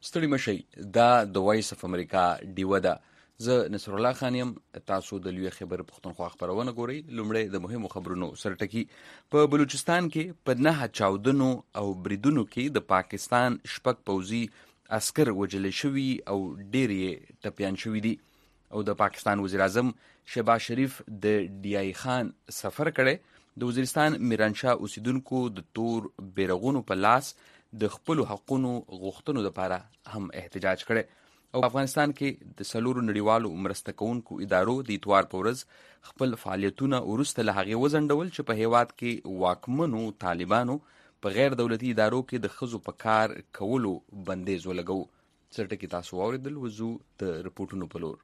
ستړي مشئ، دا د وایس اف امریکا ډیوه ده. زه نصر الله خان یم. تاسو د لوی خبر پښتونخوا خبرونه ګورئ. لومړی د مهمو خبرونو سرټکی. په بلوچستان کې په 9 چاودنو او بریدونو کې د پاکستان 6 پوځي عسكر وژل شوي او ډېر یې ټپیان شوي دي. او د پاکستان وزیر اعظم شهباز شریف د ډي آی خان سفر کړی. د وزیرستان میرانشاه اوسیدونکو د تور بیرغونو په لاس د خپل حقونو غوښتنو لپاره هم احتجاج کړي. او افغانستان کې د سلورو نړیوالو مرسته کوونکو ادارو د اتوار په ورځ خپل فعالیتونه وروسته له هغې وځنډول چې په هیواد کې واکمنو طالبانو په غیر دولتي ادارو کې د ښځو په کار کولو بندیز ولګو. سرټکي تاسو واورېدل. وضو د رپورټونو په لور.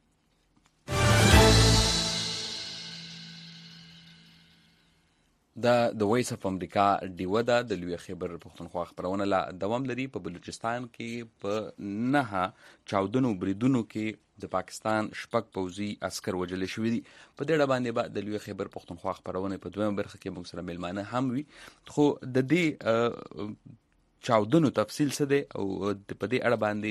دا د وایس اف امریکا ډیوه ده. د لوی خبر پښتونخوا خبرونه لا دوام لري. په بلوچستان کې په 9 چاودنو بریدونو کې د پاکستان 6 پوځي عسكر وژل شوي دي. په دې اړه باندې د لوی خبر پښتونخوا خبرونه په دویمه برخه کې موږ سره ملمانه هم وي. خو د دې چاودنو تفصیل څه دی او په دې اړه باندې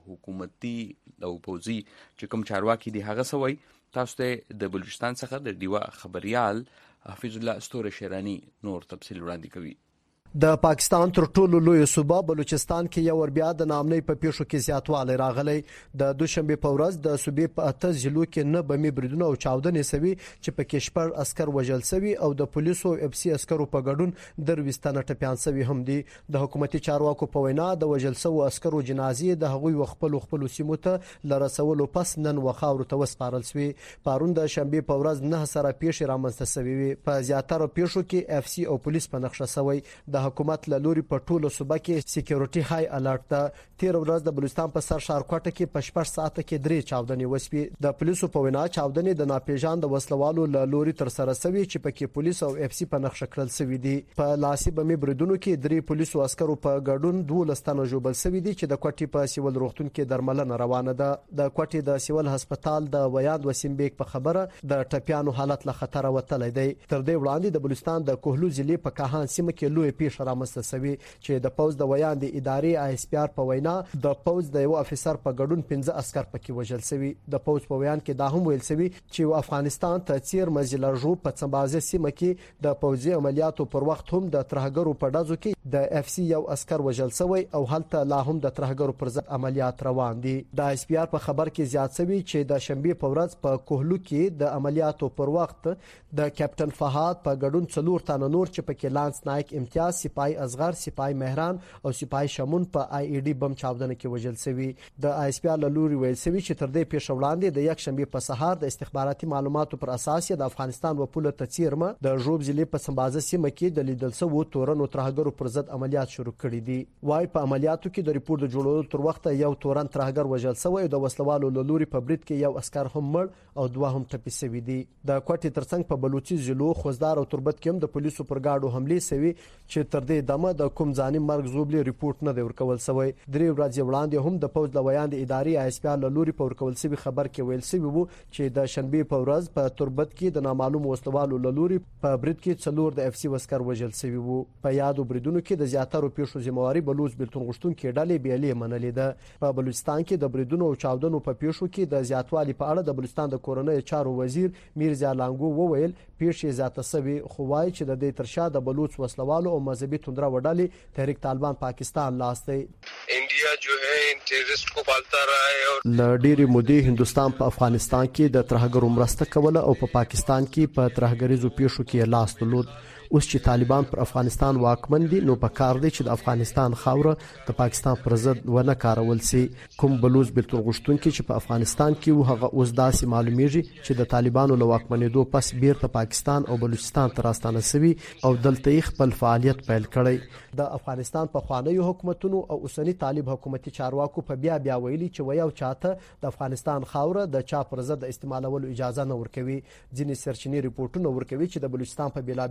حکومتي او پوځي چې کوم چارواکي دي هغه څه وایي. تاسو ته د بلوچستان څخه د ډیوه خبريال حافظ الله استوره شیرانی نور تفصیل وړاندې کوي. د پاکستان تر ټولو لوی صوبه بلوچستان کې یو ور بیا د نامنۍ په پیښو کې زیاتوالی راغلی. د دوشنبه په ورځ د صوبې په 8 ضلعو کې 9 بمي بریدونه او چاودنې سوي چې په کې 6 عسكر وژل سوي او د پولیسو اف سي عسکرو په ګډون 23 تنه ټپيان سوي هم دي. د حکومتي چارواکو په وینا د وژل سوو عسکرو جنازې د هغوی خپل سیمو ته لرسولو پس نن وخاورو ته وسپارل سوي. پرون د شنبه په ورځ 9 سره پیښې رامنځته سوي وي. په زیاتره پیښو کې اف سي او پولیس په نقشه سوي. د حکومت له لوري په ټولو صوبه کې سکیورټي های الرټ ده. تیر ورځ د بلوچستان په سر ښار کوټه کې په 6 ساعته کې 3 چاودنې وسوي. د پولیسو په وینا چاودنې د ناپېژاند وسلوالو له لوري تر سره سوي چې پکې پولیس او اف سي په نقشه کړل سوي دي. په لاسي بمي بریدونو کې 3 پولیسو عسکرو په ګډون 12 تنه ژوبل سوي دي چې د کوټې په سیول روغتون کې درملنه روانه ده. د کوټې د سیول هسپتال د ویاند وسیم بیگ په خبره د ټپيانو حالت له خطر وتلی دی. تر دې وړاندې د بلوچستان د کوهلو ضلع په کاهان سیمه کې لوی پیښه رامنځته چې د پوز د ویاند ادارې آی اس پی آر په وینا د پوز د یو افسر په ګډون 15 عسكر پکې وژل سوي. د پوز په ویان کې دا هم ویل سوي چې افغانستان ته چیر مزلرجو په څمبازه سیمه کې د پوزي عملیاتو پر وخت هم د ترهګرو په ډزو کې د اف سي یو عسكر وژل سوی او هلته لا هم د ترهګرو پر ضد عملیات روان دي. د آی اس پی آر په خبر کې زیات سوي چې د شنبه په ورځ په کوهلو کې د عملیاتو پر وخت د کیپټن فهاد په ګډون 4 تنه نور چې په کې لانس نایک امتیاز سپای اصغر سپای مهران او سپای شمون په آی ای ډي بم چاودنه کې وژل سوي. د آی اس پی آر لوري ویل سوي چې تر دې پیښه وړاندې د یک شنبه په سهار د استخباراتي معلوماتو پر اساس د افغانستان و پوله تچیرمه د ژوب ضلع په سمبازه سیمه کې د لیدل سوو تورن او ترهګرو پر ضد عملیات شروع کړي دي. وای په عملیاتو کې د ریپورت جوړولو تر وخت یو تورن ترهګر وژل سوی او د وسلوالو لوري په برید کې یو عسكر هم مړ او 2 هم ټپي سوي دي. د کوټې ترڅنګ په بلوچي ضلعو خوزدار او تربت کې هم د پولیسو پر گاډو حمله سوي چې تر دې دمه د کوم ځاني مرګ زوبلي ریپورت نه دی ورکول سوی. 3 ورځې وړاندې هم د پوز د ویاند ادارې آی اس پی آر لوري په ورکول سوي خبر کې ویل سوي وو چې د شنبه په ورځ په تربت کې د نامعلوم وسلوالو لوري په برید کې 4 د اف سي عسكر وژل سوي وو. په یادو بریدونو کې د زیاترو پیښو ذمہواری بلوچ بیلتون غشتون کې ډلې بیلې منلې ده. په بلوچستان کې د بریدونو او چاودنو په پیښو کې د زیاتوالي په اړه د بلوچستان د کورنۍ چارو وزیر میرزا لانګو وویل پیښې زیاته سوي خو وايي چې د دې ترشا د بلوچ وسلوالو او مذهبي توندره وډلې تحریک طالبان پاکستان لاس دی. انډیا جو ہے ان टेररिस्ट को पालता रहा है और لډيري مودي هندستان په افغانستان کې د ترهګرو مرسته کوله او په پاکستان کې په ترهګریزو پیښو کې لاس درلود. اوس چې طالبان پر افغانستان واکمن دي نو په کار دی چې د افغانستان خاوره د پاکستان پر ضد ونه کارول سي. کوم بلوچ بیلتون غشتونکي چې په افغانستان کې و هغه اوس داسې معلومیږي چې د طالبانو له واکمنېدو پس بیرته پاکستان او بلوچستان ته راستانه سوي او دلته خپل فعالیت پیل کړی. د افغانستان په خوانیو حکومتونو او اوسنی طالب حکومتي چارواکو په بیا ویلي چې ویو چاته د افغانستان خاوره د چا پر ضد استعمالولو اجازه نه ورکوي. ځینې سرچینې ریپورتونه ورکوي چې د بلوچستان په بیلابیلو سیمو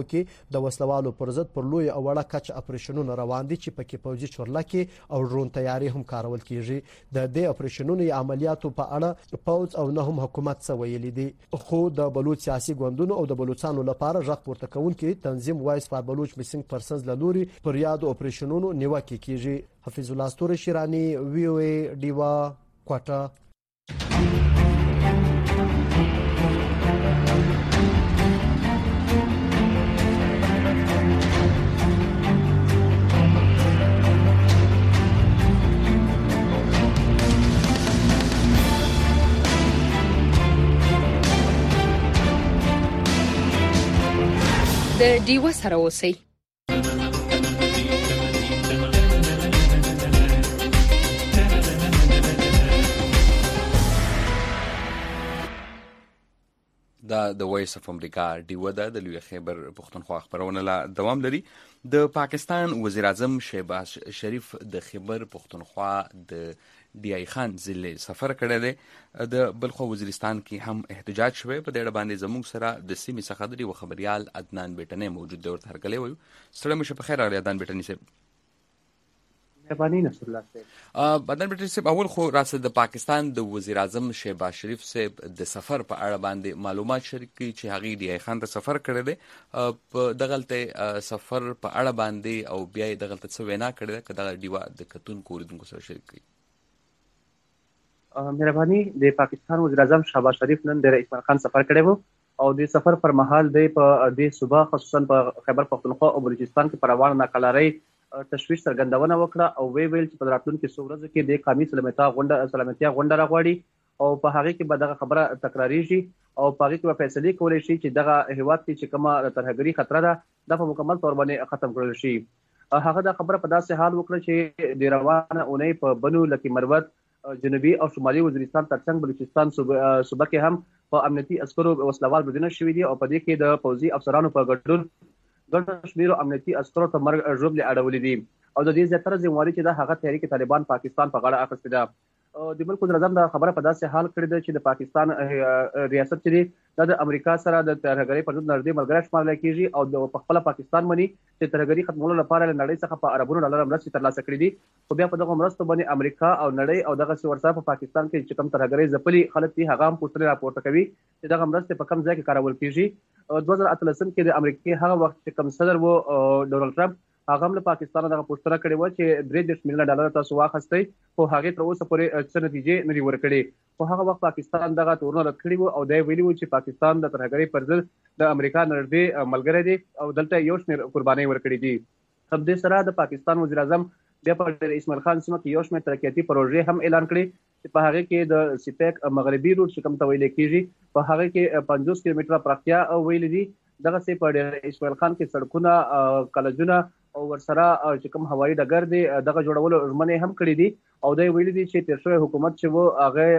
علاقو کې د وسلوالو پر ضد پر لوی او وړه کچ اپریشنونه روان دي چې پکې پوځي چورلکې او ډرون تیاری هم کارول کیږي. د دې اپریشنونو یا عملیاتو په اړه پوځ او نه هم حکومت څه ویلي دي، خو د بلوچ سیاسي ګوندونو او د بلوچستانو لپاره ژغ پورته کوونکي تنظیم وایس فار بلوچ میسنګ پرسنز لوري پر یادو اپریشنونو نیوکه کیږي. حفیظ الله استور شیرانی وی او ای ډیوا کوټه. د ډیوا سره اوسئ. د وایس اف امریکا ډیوا د لوی خیبر پښتونخوا خبرونه لا دوام لري. د پاکستان وزیر اعظم شهباز شریف د خیبر پښتونخوا د ډی آی خان ضلع سفر کړی دی. د بلخو وزیرستان کې هم احتجاج شوی. په دې اړه باندې زموږ سره د سیمې څخه د یو خبريال عدنان بیٹنی موجود دی. ورته هرکلی وایو. ستړی مشه په خیر راغلی عدنان بیٹنی صاحب. مهرباني نصر الله صاحب. عدنان بیٹنی صاحب، اول خو راسه د پاکستان د وزیر اعظم شهباز شریف صاحب د سفر په اړه باندې معلومات شریک کړي چې هغه ډی آی خان ته سفر کړی دی. په دغلته سفر په اړه باندې او بیا دغلته څه وینا کړی ده که دغه ډیوا د کتونکو اوریدونکو سره شریک کړي. مهرباني. د پاکستان وزیر اعظم شهباز شریف نن د رئیس عمران خان سفر کړی وو او د سفر پر مهال د دې صوبه خصوصا په خیبر پختونخوا او بلوچستان کې پر روانه ناکلارۍ تشویش څرګندونه وکړه او ویل چې په راتلونکو څو ورځو کې د قومي سلامتیا غونډه راغواړي او په هغه کې به دغه خبره تکراریږي او په هغه کې به فیصله کولای شي چې دغه هیواد کې چې کومه ترهګري خطر ده د په مکمل تور باندې ختم کړل شي. هغه د خبره په داسې حال وکړه چې د روانه اونۍ په بنو لکه مروت جنوبي او شمالي وزیرستان ترڅنګ بلوچستان صوبه کې هم په امنیتي عسکرو وسلوال بریدونه شوي دي او په دې کې د پوځي افسرانو په ګډون ګڼ شمېرو امنیتي عسکرو ته مرګ ژوبلې اړولې دي او د دې زیاتره ذمہواري چې د هغه تحریک طالبان پاکستان په غاړه اخیستې ده. د ملک وزیر اعظم دا خبره په داسې حال کړې ده چې د پاکستان ریاست چې د امریکا سره د ترهګرۍ پر ضد نږدې ملګری شمارل کیږي او د خپل پاکستان مني چې ترهګرۍ ختمولو لپاره له نړۍ څخه په اربونو ډالر مرستې ترلاسه کړې دي. خو بیا په دغه مرستو باندې امریکا او نړۍ او دغه ورسره په پاکستان کې چې کوم ترهګرۍ ځپلي خلک دي هغه هم پوښتنې راپورته کوي چې دغه مرستې په کوم ځای کې کارول کیږي. 2013 کې د امریکا هغه وخت چې کوم صدر وو ډونالد ټرمپ هغه هم له پاکستان دغه پوښتنه کړې و چې 3 مليون ډالر تاسو واخیستئ خو هغه تر اوسه پورې څه نتیجې نه دي ورکړې. خو هغه وخت پاکستان دغه تورونه رد کړی وو او دا ویلي وو چې پاکستان د ترهګرۍ پر ضد د امریکا نږدې ملګری دی او دلته یو شمېر قربانۍ ورکړي دي. هم دې سره د پاکستان وزیر اعظم بیا په رئیس عمران خان سیمه کې یو شمېر ترقیاتي پروژې هم اعلان کړي چې په هغه کې د سپیک مغربي روټ چې کوم ته ویل کېږي په هغه کې 50 کیلومتره پراختیا ویل دي. دغه سي په رئیس عمران خان کې سړکونه کالجونه او ورسره چې کوم هوایي ډګر دی دغه جوړولو ژمنې هم کړې دي او دا ویل دي چې تیر شوی حکومت چې وو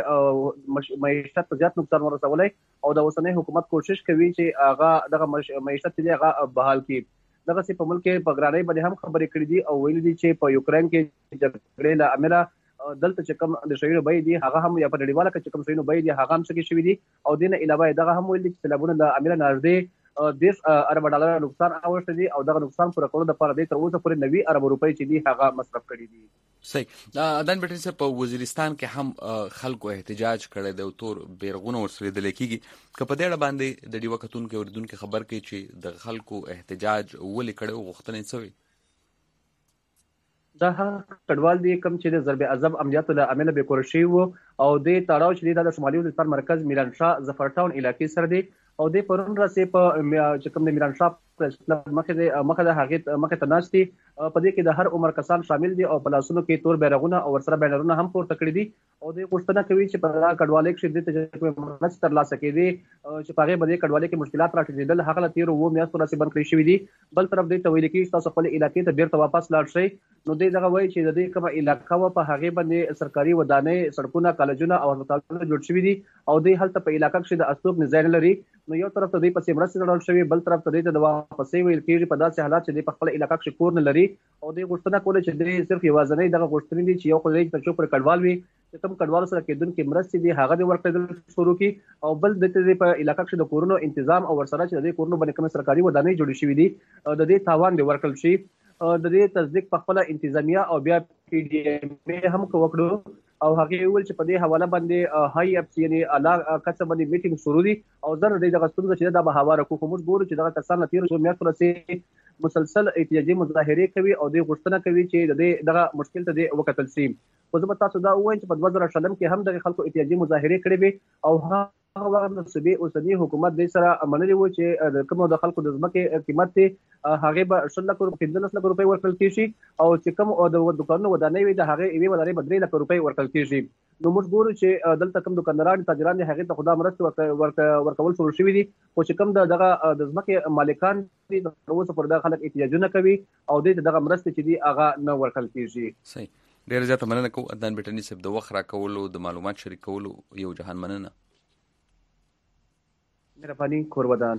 هغه معیشت ته زیات نقصان ورسولی او د اوسنۍ حکومت کوشش کوي چې هغه دغه معیشت دی هغه بحال کړي. دغه سي په ملک په ګرانۍ باندې هم خبرې کړې دي او ویل دي چې په یوکرين کې جګړې له امله دلته چې کوم د شوینو بې دي هغه هم یا په نړیواله کې چې کوم شوینو بې دي هغه هم څه شوي دي او دینه علاوه دغه هم ویل دي چې سیلابونه د امله نږدې 10 ارب ډالر نقصان اوښته دي او دغه نقصان پوره کولو لپاره د تر اوسه پورې 90 ارب روپۍ چې دي هغه مصرف کړي دي. صحیح. عدنان بیٹنی صاحب په وزیرستان کې هم خلکو احتجاج کړی دی او تور بیرغونه ورسره لیدل کېږي که په دې اړه باندې د ډیوا کتونکو اوریدونکو خبر کوي چې د خلکو احتجاج ولې کړی او غوښتنې څه وي؟ دا هغه کډوال دي کوم چې د ضرب عذاب عملیاتو له امله به کور شي وو او د تاړاو چې د شمالي وزیرستان مرکز میران شاه ظفر ټاون علاقې سره دی او د پرون راسي په چې کوم د میران شاه مخه د هغه مخه ته ناشتي په دې کې د هر عمر کسان شامل دي او په لاسونو کې تور بیرغونه او ورسره بینرونه هم پورته کړی دي او د غوښتنه کوي چې په کډوالۍ کې د تجربه ترلاسه کړي چې په هغه باندې کډوالۍ کې مشکلات راټیټېدل هغه تیر وو میاشتو راسي بند کړی شوی دي. بل طرف د تویل کې تاسو خپل علاقې ته بیرته واپس لاړ شئ نو دغه وایي چې د دې کومه علاقې و په هغه باندې سرکاري ودانۍ سړکونه کالجونه او هسپتالونه جوړ شوي دي او د هلته په علاقې کې د استوګ نظام لري نو یو طرف ته د پسې مرستې ډول شوی بل طرف ته د واپسې ویل کېږي په داسې حالات چې د خپل علاقې کې کور نه لري او د غوښتنه کوله چې د صرف یوازنۍ دغه غوښتنې دي چې یو خدای ته چوپ کډوال وي چې کوم کډوال سره کېدونکو مرستې دي هغه د ورکړل شروع کی او بل د په علاقې کې د کورونو تنظیم او ورسره چې د کورونو باندې کوم سرکاري ودانۍ جوړې شوې دي د دې تاوان دی ورکړل شي د دې تصدیق په خپل انتظامیه او بیا پی ډی ایم هم وکړو او هغه ویل چې په دې حواله باندې هاي اف سی یعنی اعلی کچه باندې میټینګ شروع دي او زر دغه ستونزه چې دا به هواره کوو موږ ګورو چې دغه کسان تیر شو میاشتو رسي مسلسل احتجاجي مظاهره کوي او د غوښتنه کوي چې دغه مشکل ته د وکتل شي خو زه به تاسو دا وایم چې په 2000 کې هم د خلکو احتجاجي مظاهره کړې وي او هغه وخت د صوبې اوسنی حکومت د سره منلي و چې کوم د خلکو د ځمکې قیمت ته هغه به 10 لک روپۍ ورکړل کیږي او چې کوم د دکانونو ودانۍ وي د هغه ایوي ودانۍ به 3 لک روپۍ ورکړل کیږي نو موږ ګورو چې دلته کوم دکانداران تاجران هغه ته خدای مرسته ورکول شروع شوی دي خو چې کوم دغه د ځمکې مالکان دي د اوسه پر دغه خلک احتجاجونه کوي او دغه مرسته چې دي هغه نه ورکړل کیږي صحیح ډیر زیاته مننه کوم عدنان بټنی صاحب د وخت راکولو د معلومات شریکولو یو جهان مننه مهرباني کورودان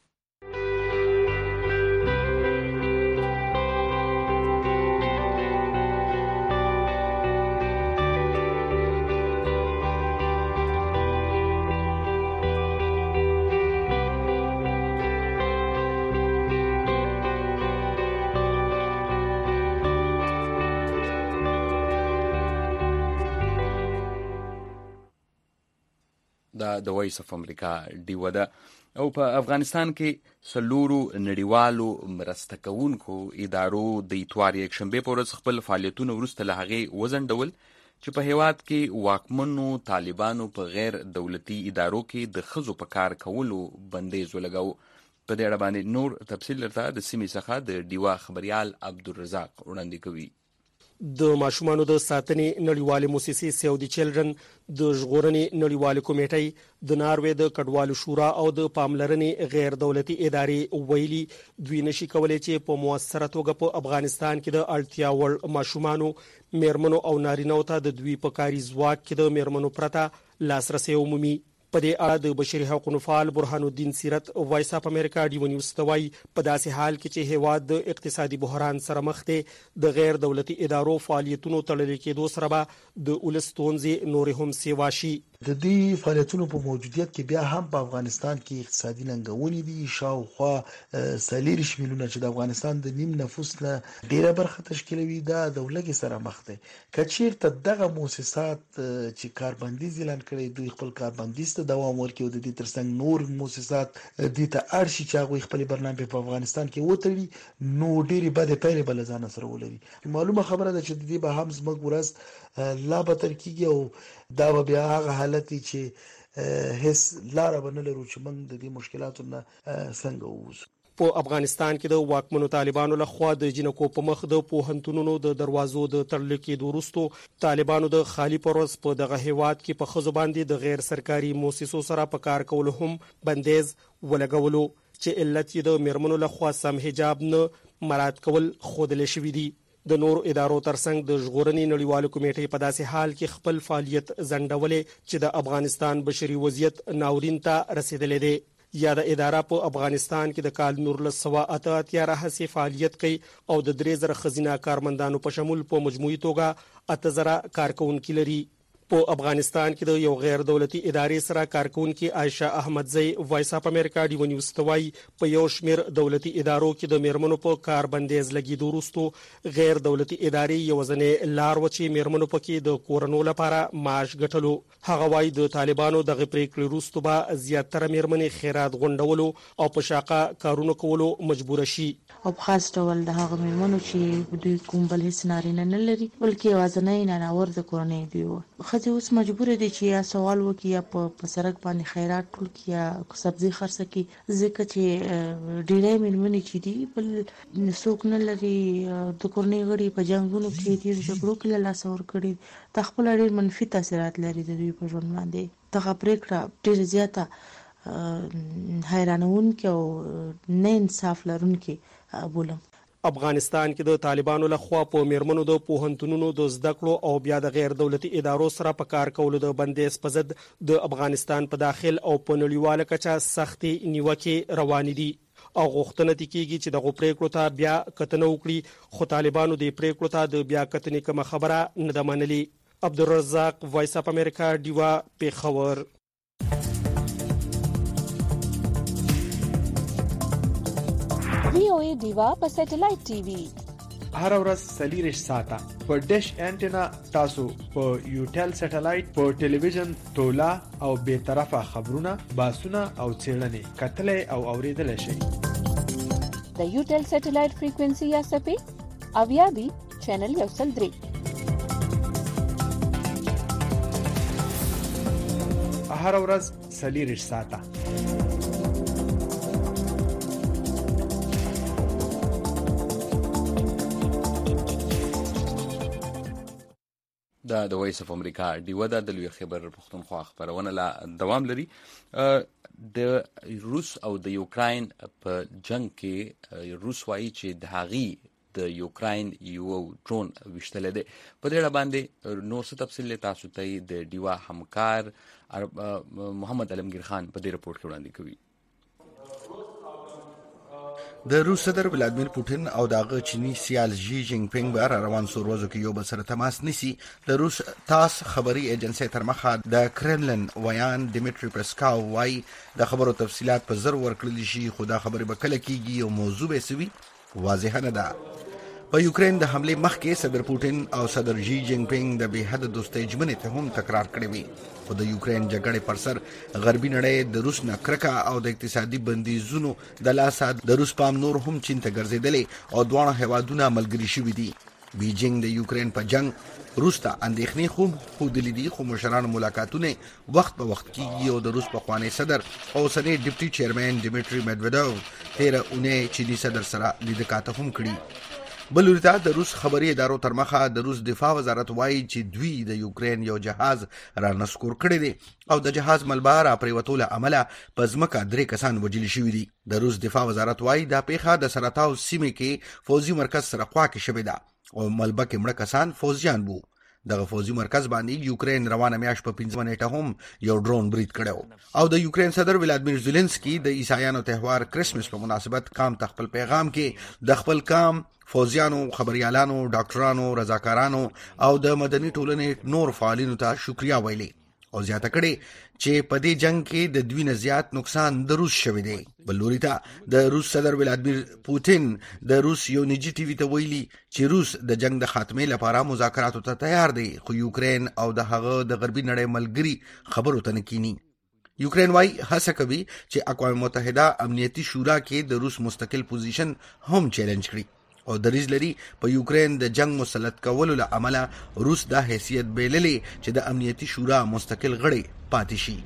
د وایس اف امریکا ډیوه ده او په افغانستان کې سلورو نړیوالو مرسته کوونکو ادارو د اتوار یک شنبه په ورځ خپل فعالیتونه وروسته له هغې وځنډول چې په هیواد کې واکمنو طالبانو په غیر دولتي ادارو کې د ښځو په کار کولو بندیز ولګاوه. په دې اړه باندې نور تفصیل درته د سیمې څخه د ډیوه خبريال عبدالرزاق وړاندې کوي. د ماشومانو د ساتنې نړیوالې موسسې سیو دی چلډرن د ژغورنې نړیوالې کمیټې د ناروې د کډوالو شورا او د پاملرنې غیر دولتي ادارې ویلي دوی نشي کولای چې په موثره توګه په افغانستان کې د اړتیا وړ ماشومانو میرمنو او نارینه‌و ته د دوی په کاري ځواک کې د میرمنو پرته لاسرسي عمومي. په دې اړه د بشري حقوقو فعال برهان الدین سیرت وایس اف امریکا ډیو نیوز ته وایي په داسې حال کې چې هیواد د اقتصادي بحران سره مخ دی د غیر دولتي ادارو فعالیتونو تړل کېدو سره به د ولستونځي نور هم سیوا شي. د دې فعالیتونو په موجودیت کې بیا هم په افغانستان کې اقتصادي ننګونې دي شاوخوا 40 میلیونه چې د افغانستان د نیم نفوس نه ډیره برخه تشکیلوي دا د ولګي سره مخ دي. کچیرته دغه مؤسسات چې کاربندیز اعلان کړي دوی خپل کاربندیز ته دوام ورکړي او د دې ترڅنګ نور مؤسسات د ته ارشي چې هغه خپل برنامه په افغانستان کې وتړي نو ډیره بده پیل بل ځان سره ولري. معلومه خبره ده چې د دې به هم زموږ ورځ لا به تر کېږي او دا به بیا هغه حالت چې هیڅ لار به نه لرو چې موږ د دې مشکلاتو نه څنګه ووځو. په افغانستان کې د واکمنو طالبانو لخوا د جنکو په مخ د پوهنتونونو د دروازو د تړل کېدو وروسته طالبانو د خالی پروس په دغه هیواد کې په ښځو باندې د غیر سرکاري مؤسسو سره په کار کول هم بندیز ولګولو چې علت یې د میرمنو لخوا سم حجاب نه مراعات کول ښودل شوی دی. د نور ادارو ترڅنګ د ژغورنې نړیوالو کمیټې په داسې حال کې خپل فعالیت ځنډولې چې د افغانستان بشري وضعیت ناورین ته رسیدلې دی. یا د اداره په افغانستان کې د کال 1988 راهسي فعالیت کوي او د 3000 خزینه کارمندانو په شمول په مجموعي توګه 8000 کارکونکي لري. په افغانستان کې د یو غیر دولتي ادارې سره کارکونکي عائشه احمدزئی وایس اف امریکا ډیو نیوز ته وایي په یو شمیر دولتي ادارو کې د میرمنو په کار بندیز لګیدو وروسته غیر دولتي ادارې یو ځنې لار وچی میرمنو پکې د کورونو لپاره معاش ګټلو. هغه وایي د طالبانو دغه پریکړې وروسته به زیاتره میرمنې خیرات غونډولو او په شاقه کارونه کولو مجبور شي. او خاص ډول د هغه میرمنو چې دوی کوم بل هیڅ نارینه نه لري بلکې یوازینی نناور د کورنۍ دی خځې اوس مجبور دي چې یا سوال وکړي یا په سرک باندې خیرات ټول کړي یا سبزي خرڅ کړي ځکه چې ډېرې میرمنې چې دي بل څوک نه لري د کورنۍ غړي په جنگونو کې دي جګړو کې لاس ور کړي تخپل ډېر منفي تاثیرات لري د دوی په ژوند باندې. دغه پریکړه ډېر زیاته حیرانونکې او نه انصاف لرونکې بولم. افغانستان کې د طالبانو لخوا په میرمنو د پوهنتونونو د زده کړو او بیا د غیر دولتي ادارو سره په کار کولو د بندیز په ضد د افغانستان په داخل او په نړیواله کچه سختي نیوکې روان دي. او غوښتنه کیږي چې دغه پریکړو ته بیا کتنه وکړي خو طالبانو د پریکړو ته د بیا کتنې کومه خبره نه ده منلې. عبدالرزاق وایس اپ امریکا ډیوا پیښور. VOA ډیوا په سټلایټ ټي وي هر ورځ 40 ساعته په ډیش انټینا تاسو په یوټل سټلایټ په ټلویزیون تولا او به طرفه خبرونه باسونه او څېړنې کتلې او اوریدل شي. د یوټل سټلایټ فریکوئنسي یا سپې اویا بي چینل یو سل درې هر ورځ 40 ساعته. د وایس اف امریکا ډیوه د لوی خبر پښتونخوا خبرونه لا دوام لري. د روس او د یوکراین په جنگ کې روس وایي چې د هغې د یوکراین یو ډرون وشتل دی. په دې اړه باندې نور څه تفصیل تاسو ته د ډیوا همکار محمد علمگیر خان په دې رپورت کې وړاندې کوي. د روس صدر ولادمیر پوتین او دغه چینی سیال جی جینګ پینګ بار روان سوروزو کې یو بل سره تماس نیسي. د روس تاس خبري ایجنسی تر مخه د کرملن ویان ډیمیټری پسکاو وای د خبرو تفصيلات په زر ورکړل شي خو دا خبري به کله کیږي او موضوع به سوي واضح نه ده. په یوکرين د حمله مخکې صدر پوتین او صدر جی جینګ پینګ د به حد دوستۍ ژمنې ته هم تکرار کړې وي. خو د یوکرين جګړې پر سر غربي نړۍ د روس نه کرکه او د اقتصادي بندیزونو د لاسه د روس پام نور هم چین ته ګرځېدلې او دوه هیوادونه ملګري شوي دي. بیجینګ د یوکرين په جنگ روس ته اندېښنې خو د لیدي خو مشرانو ملاقاتونه وخت په وخت کیږي او د روس په خواني صدر او سنې ډیپټي چیرمن ډیمیټری میدویدوف 13 اونۍ چینی صدر سره لیدکاته هم کړی. بلورتا د روس خبري ادارو تر مخه د روس دفاع وزارت وایي چې دوی د یوکرين یو جهاز را نسکور کړی دی او د جهاز ملبار پریوتول عمله په ځمکه 3 کسان وجل شوی دي. د روس دفاع وزارت وایي دا پیښه د سراتاو سیمه کې فوزي مرکز سره خوا کې شوې ده او ملبه کې مړه کسان فوزیان وو. دغه فوزي مرکز باندې یوکرين روانه میاش په 15 نیټه هم یو ډرون برید کړو او د یوکرين صدر ولادمیر زيلنسکي د عیسایانو تهوار کرسمس په مناسبت قام تخپل پیغام کې د خپل قام فوزیانو، خبريالانو، ډاکټرانو، رضاکارانو او د مدني ټولنې نور فعالینو ته شکریا ویلي او زیاته کړي چې په دې جنگ کې د دوی نه زیات نقصان د روس شوی دی. بلوري ته د روس صدر ولادمیر پوتین د روس یو نجی ټي وي ته ویلي چې روس د جنگ د خاتمه لپاره مذاکراتو ته تیار دی خو یوکرين او د هغه د غربي نړۍ ملګری خبرو ته نکینی. یوکرين وايي هڅه کوي چې اقوام متحده امنیتي شورا کې د روس مستقل پوزیشن هم چیلنج کړي او دریځ لري په یوکرين د جنگ مسلط کولو له عمله روس دا حیثیت بیللې چې د امنیتي شورا مستقل غړي پاتې شي.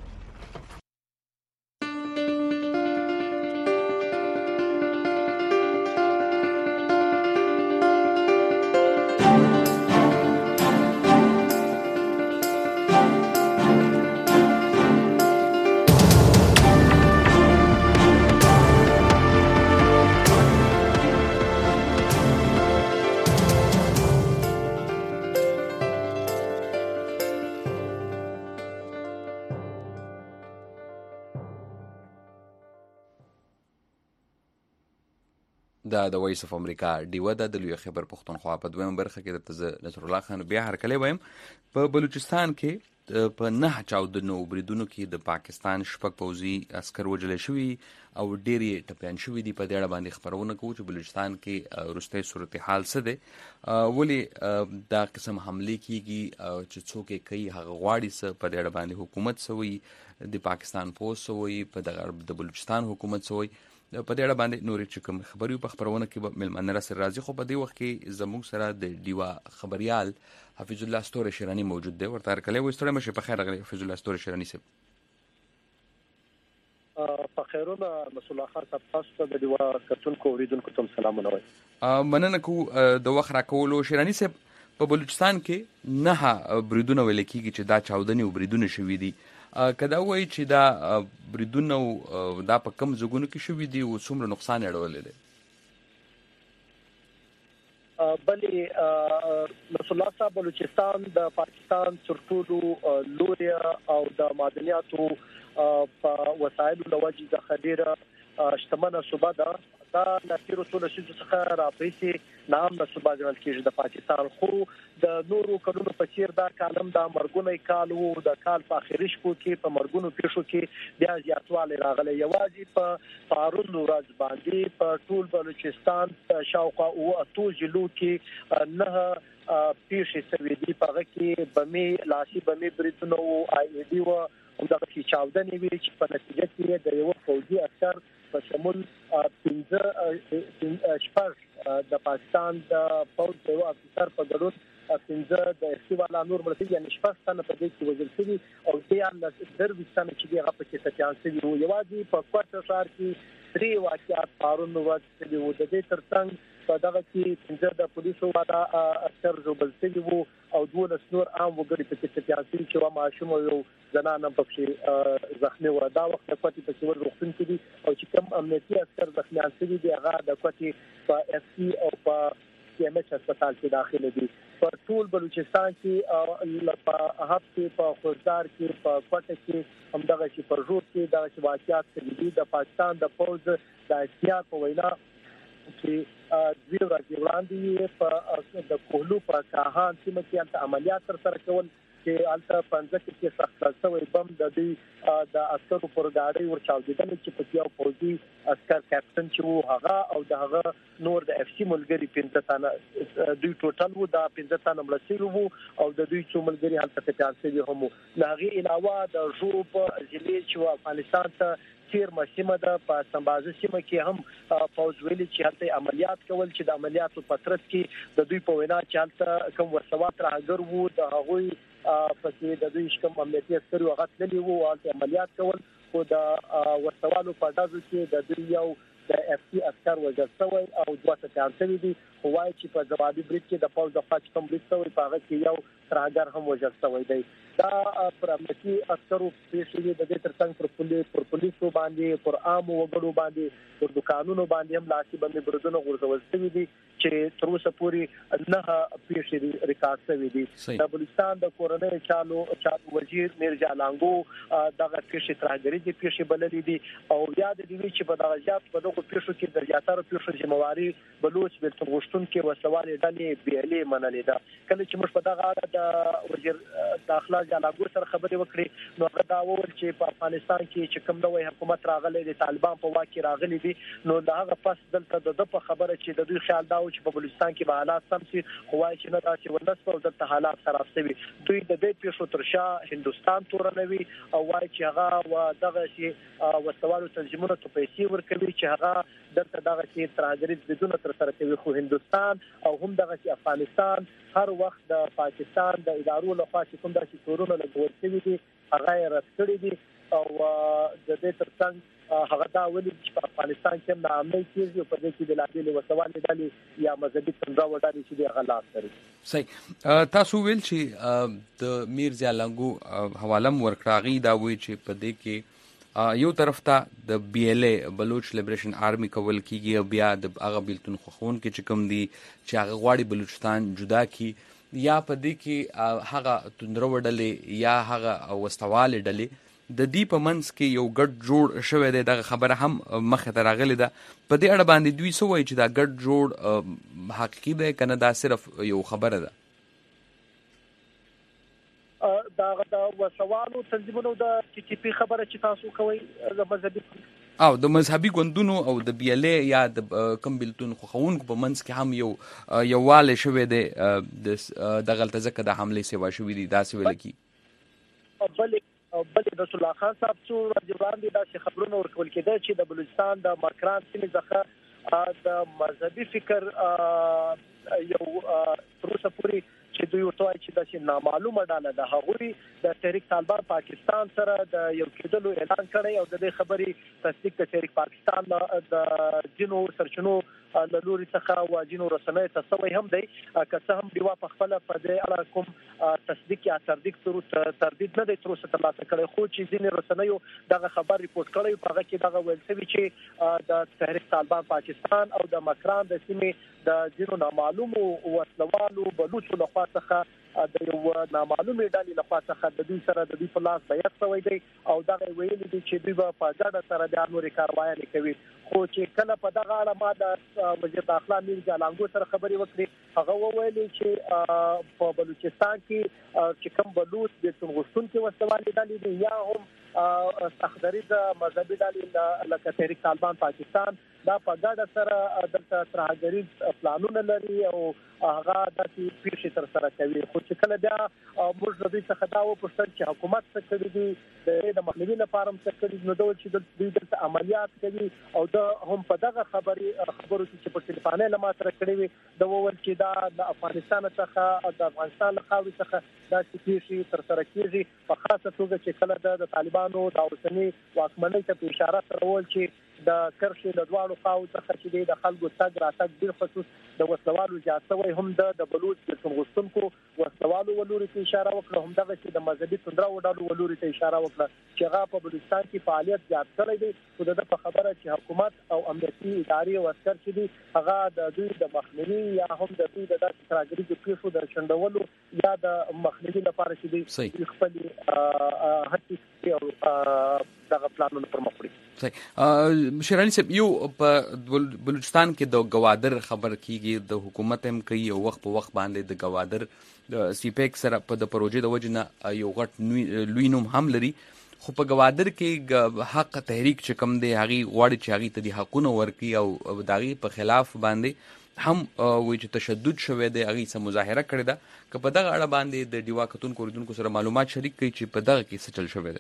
د وایس اف امریکا ډیوه د لوی خبر پښتونخوا په دویم برخه کې د نصر الله خان بیا هرکلی وایم. په بلوچستان کې په 9 بریدونو کې د پاکستان شپږ پوځي عسكر وژل شوي او ډېری ټپيان شوي دي. په دې اړه باندې خبرونه کوو چې بلوچستان کې وروستۍ صورتحال څه دی، ولې دا قسم حملې کیږي چې څوک یې کوي هغه غواړي څه، په دې اړه باندې حکومت څه وایي، د پاکستان پوځ څه وایي، په د بلوچستان حکومت څه وایي. په دې اړه باندې نورې چې کوم خبرې په خبرونه کې به ملمنه راسره راځي. خو په دې وخت کې زموږ سره د ډیوا خبريال حفیظ الله ستوره شیرانی موجود دی. ورته هرکلی وایو. ستړی مشه، په خیر راغلی حفیظ الله ستوره شیرانی صاحب. په خیرونه مسؤل الله خان صاحب، تاسو ته د ډیوا کتونکو اوریدونکو ته سلامونه وایم. مننه کوو د وخت راکولو. شیرانی صاحب، په بلوچستان کې 9 بریدونه ویل کېږي چې دا چاودنې او بریدونه شوي دي. کدا وایي چې دا بریدونه دا په کم ځګونو کې شوي دي او څومره نقصان یې اړولی دی؟ بلې رسول الله صاحب، بلوچستان د پاکستان تر ټولو لوی او د معدنیاتو په وسایلو له وجې څخه ډېره شتمنه صوبه ده دا د تیرو څو لسیزو څخه راپېسې نام صوبه ګڼل کېږي د پاکستان. خو د نورو کلونو په څیر دا کالم د مرګونی کال وو. د کال په اخري شپو کې په مرګونو پیښو کې بیا زیاتوالی راغلی. یوازې په پرون ورځ باندې په ټول بلوچستان شاوخوا 8 ضلعو کې 9 پیښې شوې دي. په هغه کې بمې لاسي بمې بریدونه او آی ډي و همدغه چې چاودنې وي چې په نتیجه کې د یو فوجي افسر په شمول 15 د پاکستان د پوځ د یو افسر په ګډون 15 د استوالا نور مرتي یعنی 6 تنه په دې کې وژل شوي او د دروي سم چې هغه په کې تکان شوي وو. یوازې په کوټه ښار کې 3 واقعات پرون ورځ کې وو. د دې ترڅنګ په دغه کې 15 د پولیسو والا اکثر زوبل شوي وو او 12 نور عام وګړي په کې تکان شوي چې ماشوم یو زنانه په کې زخمي و. دا وخت د کوټې په څیر روغتون کې دي او چې کوم امنیتي اکثر زخمیان شوي دي هغه د کوټې په اف سی او په سی ام ایچ هسپتال کې داخله دي. په ټول بلوچستان کې په هفته په خوزدار کې په کوټه کې همدغه چې پر روډ کې د واقعیت دي. د پاکستان د پوز د احتیاط په وینا چې دوی راځي په د کوهلو په کاهان سیمه کې عملیات ترسره کول چې الته 15 کې سخت شوی بم د دې د عسکرو پر گاډي ورچاودل چې په یو فوجي عسكر کاپټن چې وو هغه او دغه نور د اف سی ملګری 15 تنه دوی ټوټل وو. دا 15 تنه ملسي وو او د دوی څو ملګری هلته تکانسي هم. لغه علاوه د جوب ضلع چې افغانستان ته تیر مسیمه ده په سمبازه سیمه کې هم فوج ویلي چې هلته عملیات کول چې د عملیاتو په ترڅ کې د دوی په وینا چې هلته کوم وسوات راګر وو د هغوی پسې د دوی کوم امنیتي عسکر هغه تللی وو او عملیات کول. خو د وسوالو په ډازو کې د دوی یو د اف سی عسكر وژل شوی او 2 تکان شوي دي. خو وایي چې په ځوابي برید کې د پوځ د خاص کوم برید شوی په هغه کې یو ترهګر هم وژل شوی دی. دا پر امنیتي عسکرو پیښې د دې ترڅنګ پر پولیسو باندې پر عام وګړو باندې پر دکانونو باندې هم لاسي بندي بردونه غورځول شوي دي چې تر اوسه پورې 9 پیښې ریکارډ شوي دي. د بلوچستان د کورنۍ چالو وزیر میرزا لانګو دغه پیښې ترهګري دي پیښې بللې دي او یاد دي چې په دغه ځات په دغه پیښو کې د زیاتره پیښو ذمہواری بلوچ بیلتون غشتون کې وسوالې ډلې بیلې منلې ده. کله چې موږ په دغه اړه د وزیر داخله جلاګو سره خبرې وکړې نو هغه دا وویل چې په افغانستان کې چې کوم نوې حکومت راغلی د طالبان په واک کې راغلي دي نو دا هغه پس دلته د په خبره چې د دوی خیال دا و چې په بلوچستان کې به حالات سم شي خو وايي چې نه دا چې ولنس په دلته حالات خراب شوي. دوی د دې پیښو تر شا هندستان تورنوي او وايي چې هغه و دغه شي وسوالو تنظیمونو ته پیسې ورکوي چې هغه دلته دغه شي ترهګري بدون تر سره کوي. خو هندستان او هم دغه شي افغانستان هر وخت د پاکستان د ادارو لخوا چې کوم داسې تورونه لګول شوي دي هغه رد کړي دي او د دې ترڅنګ هغه دا ولې چې په افغانستان کې د امنیت کیږي په دې کې د لابل وسوالې ډلې یا مذهبي تنظیم وډاري چې د غلط لري. صحیح. تاسو ویل چې د میرزا لنګو حوالم ورکړاغي دا وی چې په دې کې یو طرف ته د بی ال ای بلوچ لیبریشن آرمی کول کیږي او بیا د هغه بیلتون خوخون کې چې کوم دي چې هغه غواړي بلوچستان جدا کی یا په دې کې هغه تندرو ډلې یا هغه وسوال ډلې د دې په منځ کې یو ګډ جوړ شوی دی. دغه خبره هم مخه ته راغلی ده. په دې اړه باندې دوی څه وایي چې دا ګډ جوړ حقیقي دی کنه دا صرف یو خبره ده؟ دا د وسوالو تنظیمونو د ټي ټي پی خبره چې تاسو کوي د مذهبي او د مذهبي ګوندونو او د بی ال ای یا د کم بیلتون خوونکو په منځ کې هم یو واله شوی دی د غلطه ځکه د حمله سیوا شوې دي دا څه ویل کی بل رسول الله خان صاحب څو ورځې وړاندې دا خبرونه ورکول کېده چې د بلوچستان د مکران سیمې څخه د مذهبي فکر یو پروسه پوری چې دوی ورته چې د نامعلومه ډله د هغوی د تحریک طالبان پاکستان سره د یو کېدلو اعلان کړی او د دې خبرې تصدیق د تحریک پاکستان د جنو سرچنو له لوري څخه واجینو رسنۍ ته سوی هم دی که څه هم دیوا په خپل په دې اړه کوم تصدیق یا تردید نه دی تر اوسه ترلاسه کړی خو چې ځینې رسنیو دغه خبر ریپورت کړی په هغه کې دغه ویل شوی چې د تحریک طالبان پاکستان او د مکران د سیمې د ځینو نامعلومو وسلوالو بلوچو لخوا څخه د یو نامعلومې ډلې لخوا څخه د دوی سره د دوی په لاس بیعت شوی دی او دغه ویلي دي چې دوی په ګډه سره د نورې کاروایانې کوي خو چې کله په دغه اړه ما د وزیر داخله امیر جالانګو سره خبرې وکړې هغه وویل چې په بلوچستان کې چې کوم بلوچ د څنګهستونکو وسلوالې ډلې دي یا هم سختدریزه مذهبي ډلې لکه تحریک طالبان پاکستان دا په ګډه سره دلته ترهګریز پلانونه لري او هغه داسې پیښې ترسره کوي خو چې کله بیا موږ د دوی څخه دا وپوښتل چې حکومت څه کړي دي د مخنیوي لپاره هم څه کړي نو دا چې دوی دلته عملیات کوي او دا هم په دغه خبرو چې په ټلیفون له ما سره کړې وي دا وویل چې دا د افغانستان څخه د افغانستان له خاورې څخه دا پیښې ترسره کیږي په خاصه توګه چې کله د طالبانو د اوسنۍ واکمنۍ ته په اشاره سره وویل چې د کرښې د دواړو خواو څخه چې د خلکو تګ راتګ ډېر خصوص د وسلوالو زیات شوی هم د بلوچ د څنګهستونکو وسلوالو ولوري ته اشاره وکړه هم دغه چې د مذهبي توندرو ډلو ولوري ته اشاره وکړه چې هغه په بلوچستان کې فعالیت زیات کړی دی خو د په خبره چې حکومت او امنیتي ادارې او عسکر چې دي هغه د دوی د مخنیوي یا هم د دوی د داسې ترهګریزو پیښو د شنډولو یا د مخنیوي لپاره چې دوی خپل هڅې او دغه پلانونه پر مخ وړي شیر علي صاحب یو په بلوچستان کې د گوادر خبر کیږي د حکومت هم کوي او وخت په وخت باندې د گوادر د سیپیک سره په د پروژې د وجنه یو غټ لوی نوم هم لري خو په گوادر کې حق تحریک چې کم دی هغه غواړي چې هغه ته د حقونو ورکي او داغي په خلاف باندې هم وایي چې تشدد شوه دی هغه سم مظاهره کړی دا که په دغه اړه باندې د دیوا کتون کوریدونکو سره معلومات شریک کړي چې په دغه کې څه چل شوه دی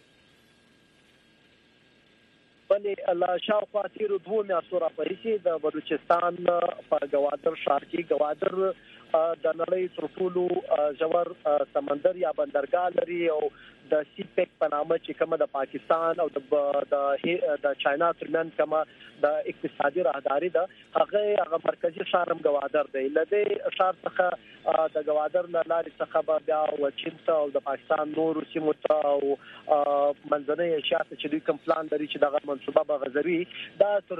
بلې الله شاوخوا تیرو 2 میاشتو راپهیسې د بلوچستان په گوادر ښار کې گوادر د نړۍ تر ټولو ژور سمندر یا بندرګاه لري او د سیپیک په نامه چې کومه د پاکستان او د چاینا ترمن کومه د اقتصادي راهداري ده هغه مرکزی ښار هم گوادر دی لدی ښار څخه د گوادر نه لارې څخه بیا وچین ته او د پاکستان نورو سیمو ته او منځنۍ ایشیا ته چې دوی کوم پلان لري چې دغه منصوبه به غځوي دا تر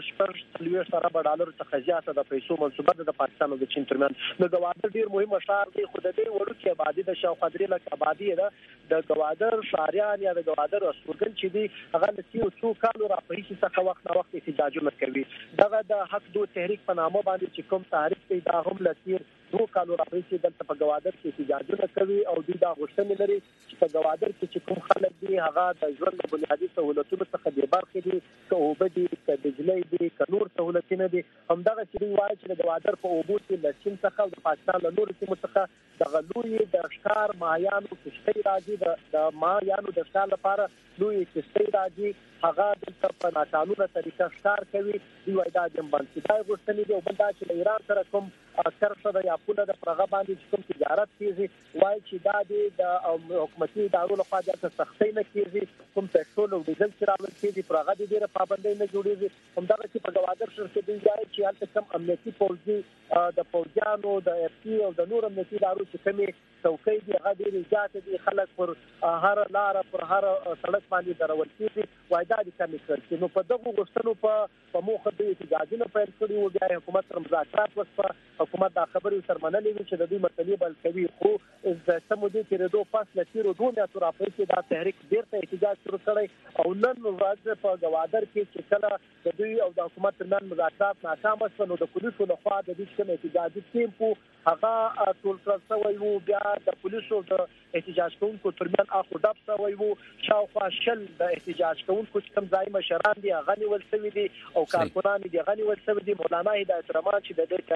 40 ارب ډالر څخه زیاته د پیسو منصوبه ده د پاکستان او د چین ترمن د گوادر ډیر مهم ښار دی خو د دې وړوکی آبادی د شاوخوا 3 لک آبادی ده د گوادر شاریان یا د گوادر استوګن چې دی هغه د 2 کالو راپهیسې څخه وخت نه وخت احتجاجونه کوي دغه د حق دو تحریک په نامه باندې چې کوم تحریک دی دا هم لتیر 2 کالو راپهیسې دلته په گوادر کې احتجاجونه کوي او دوی دا غوښتنه لري چې په گوادر کې چې کوم خلک دي هغه د ژوند بنیادي سہولتونو څخه د برخې دي که اوبه دي که بجلی دي که نور سہولتونه دي همدغه چې دوی وایي چې د گوادر په اوبو کې له چین څخه او د پاکستان له نورو سیمو څخه د غلوی د ښکار ماهیانو کشتۍ راځي د ماهیانو د ښکار لپاره لوی کشتۍ راځي هغه دلته په ناقانونه طریقه ښکار کوي دوی وایي دا جنبان چې دا غوښتنې دي او بل دا چې له ایران سره کوم کرښه ده یا پوله ده پر هغه باندې چې کوم تجارت کیږي وایي چې دا د حکومتي ادارو لخوا دلته سختۍ نه کیږي کوم پټرول او ډیزل چې راوړل کیږي پر هغه د ډېره پابندۍ نه جوړېږي همدغه چې په گوادر ښار کې دوی وایي چې هلته کوم امنیتي پوځي د پوځیانو د اف سی او د نور امنیتي ادارو چې کومې څوکۍ دي هغه ډېرې زیاتې دي خلک پر هر لاره پر هر سړک باندې درول کېږي وایي دا د کمې کړل نو په دغو غوښتنو په موخه دوی احتجاجونه پیل کړي وو بیا حکومت سره مذاکرات وشوه حکومت دا خبرې سره منلې وي چې د دوی مسلې بل کوي خو د څه مودې تېرېدو پس له تېرو 2 میاشتو راپهیسې دا تحریک بیرته احتجاج شروع کړی او نن ورځ په گوادر کې چې کله د دوی او د حکومت ترمنځ مذاکرات ناکامه شول نو د پولیسو لخوا د دوی کوم احتجاجي ټیم هغه ټول کړل شوی وو بیا د پولیسو د احتجاج کوونکو ترمن اخو ډب شوی وو شاوخوا شل د احتجاج کوونکو کوم ځای مشران دي هغه نیول شوی دي او کارکونان دي هغه نیول شوی دي مولانا هدایت رحمان چې د دې تاریخ مشر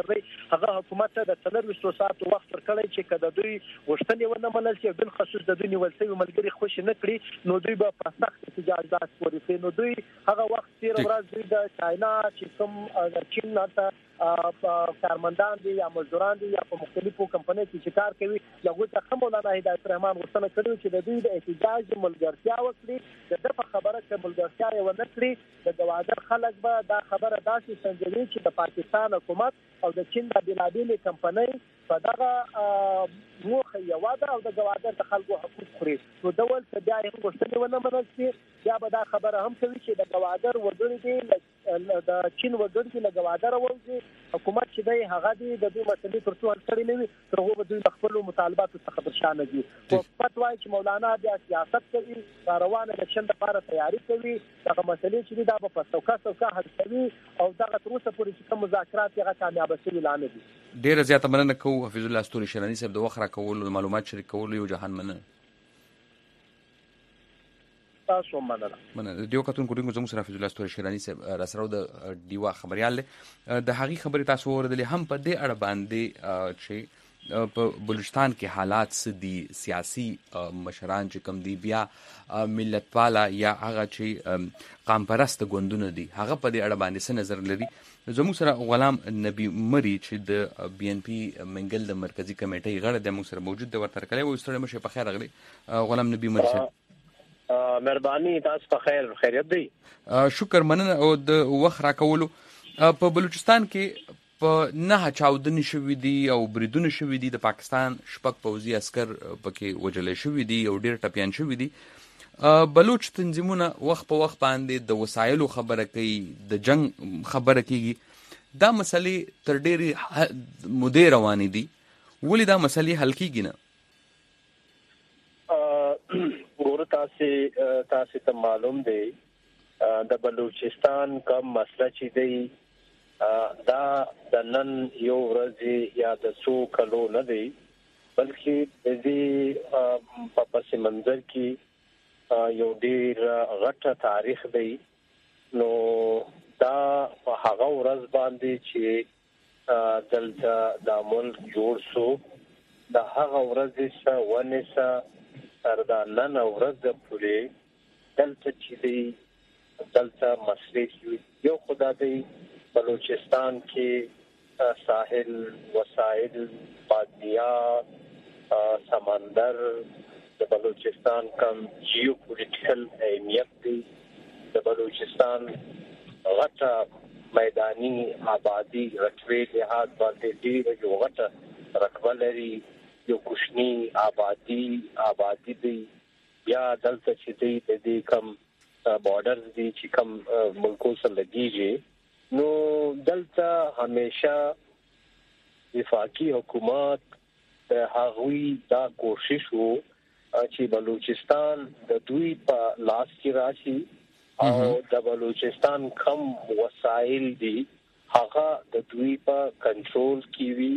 دی هغه حکومت ته د 24 ساعتو وخت ورکړی چې کله دوی غوښتنې ونه منل شي بل خصوص د دوی نیول شوی ملګری خوش نه کړي نو دوی به په سخت احتجاجات پورې کوي نو دوی هغه وخت تیر ورځ دوی د چاینا چې کوم چین نه کارمندان دي یا مزدوران دي یا په مختلفو کمپنیو کې چې کار کوي هغوی ته هم مولانا هدایت الرحمن غوښتنه کړې چې د دوی د احتجاج ملګرتیا وکړي د په خبره کې ملګرتیا یې ونه کړي د ګوادر خلک به دا خبره داسې سنجوي چې د پاکستان حکومت او د چین د بېلابېلې کمپنۍ په دغه موخه یوه ده او د ګوادر د خلکو حقوق خوري نو ډول څه بیا یې غوښتنې ونه منل شي بیا به دا خبره هم کوي چې د ګوادر وګړي دي د چین وګړي له ګوادر ووځي حکومت چې دی هغه دی د دوی مسلې تر څو حل کړي نه وي تر هغه به دوی له خپلو مطالباتو څخه برشا نه دي خو پت وایي چې مولانا بیا سیاست کوي را روانه الیکشن لپاره تیاري کوي دغه مسلې چې دي دا به په څوکه حل کوي او دغه تر اوسه پورې چې کوم مذاکرات هغه کامیابه شوي لا نه دي. ډېره زیاته مننه کوو حفیظ الله ستوري شیراني صاحب د وخت راکولو معلومات شریک کولو یو جهان مننه. تاسو مننه دیو کتونکو ډینګو زموږ سره حفیظ الله ستوري شیراني صاحب راسره د دیوا خبريال د هغې خبرې تاسو اوریدلې هم په دې اړه باندې چې په بلوچستان کې حالات څه دي سیاسي مشران چې کوم دي بیا ملتپاله یا هغه چې قام پرست ګوندونه دي هغه په دې اړه باندې څه نظر لري زموږ سره غلام نبی مري چې د بي ان پي منګل د مرکزی کمیټې غړی دی موږ سره موجود دی ورته کلی و ستړی مشه په خیر راغلی غلام نبی مري صاحب مهرباني تاسو په خیریت دی شکر مننه او د وخت راکولو په بلوچستان کې په نه چاودنې شوي دي او بریدونه شوي دي د پاکستان شپږ پوځي عسکر پکې وژل شوي دي او ډېر ټپیان شوي دي بلوچ تنظیمونه وخت په وخت باندې د وسایلو خبره کوي د جنگ خبره کیږي دا مسلې تر ډېرې مودې روانې دي ولې دا مسلې حل کیږي نه ګوره تاسو ته معلوم دی د بلوچستان کوم مسله چې دی دا د نن یو ورځ یا د څو کلو نه دی بلکې د دې په پس منظر کې یو ډېر غټه تاریخ دی نو دا په هغه ورځ باندې چې دلته د ملک جوړ شو د هغه ورځ څخه ونیسه تر دا نن ورځ پورې دلته چې دی دلته مسلې یو خدا دی بلوچستان کې ساحل وسائل بادیات سمندر د بلوچستان کم جیو پولیټیکل اهمیت دی د بلوچستان غټه میدانی آبادی رقبه لحاظ باندې ډېره یو غټه رقبه لري یو کوچنی آبادی دی بیا دلته چې دی د دې کم بارډرز دي چې کم ملکو سره لګیږي نو دلته همیشه وفاقي حکومت د هغوی دا کوشش وو چې بلوچستان د دوی په لاس کې راشي او د بلوچستان کم وسایل دي هغه د دوی په کنټرول کې وي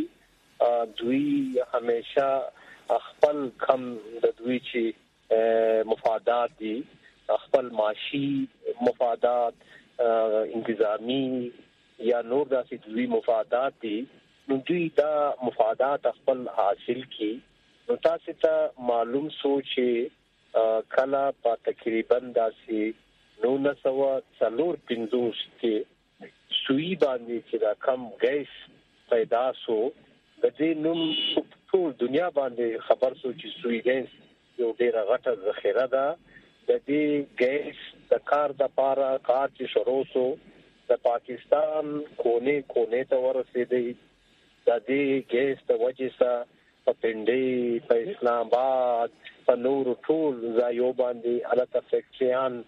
دوی همیشه خپل کم د دوی چې مفادات دي خپل معاشي مفادات انتظامی یا نور داسې دوی مفادات دي نو دوی دا مفادات خپل حاصل کی نو تاسو ته معلوم سوچ کلا په تقریبا داسې 1950 کې سوی باندې چې دا کم ګیس پیدا سو د دې نوم ټول دنیا باندې خبر سو چې سوی ګیس یو ډیره غټه ذخیره ده د دې ګیس د کار د پاره کار چې شروع سو د پاکستان کونه ته ورسېدی د دې ګیس د وجې سره په پنډي په اسلام آباد په نور ټول ځایو باندې الته فیکټریان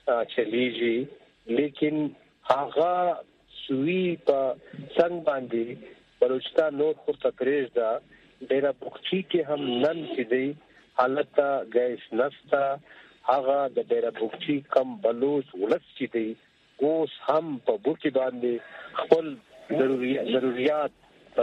چلیږي لیکن هغه سوی په څنګه باندې بلوچستان نور خو تقریز دا ډیره بوختي کې هم نن چې دی حالت ګیس نستا هغه د ډیره بوختي کم بلوچ ولس چې دی اوس هم په بوختي باندې خپل ضرورت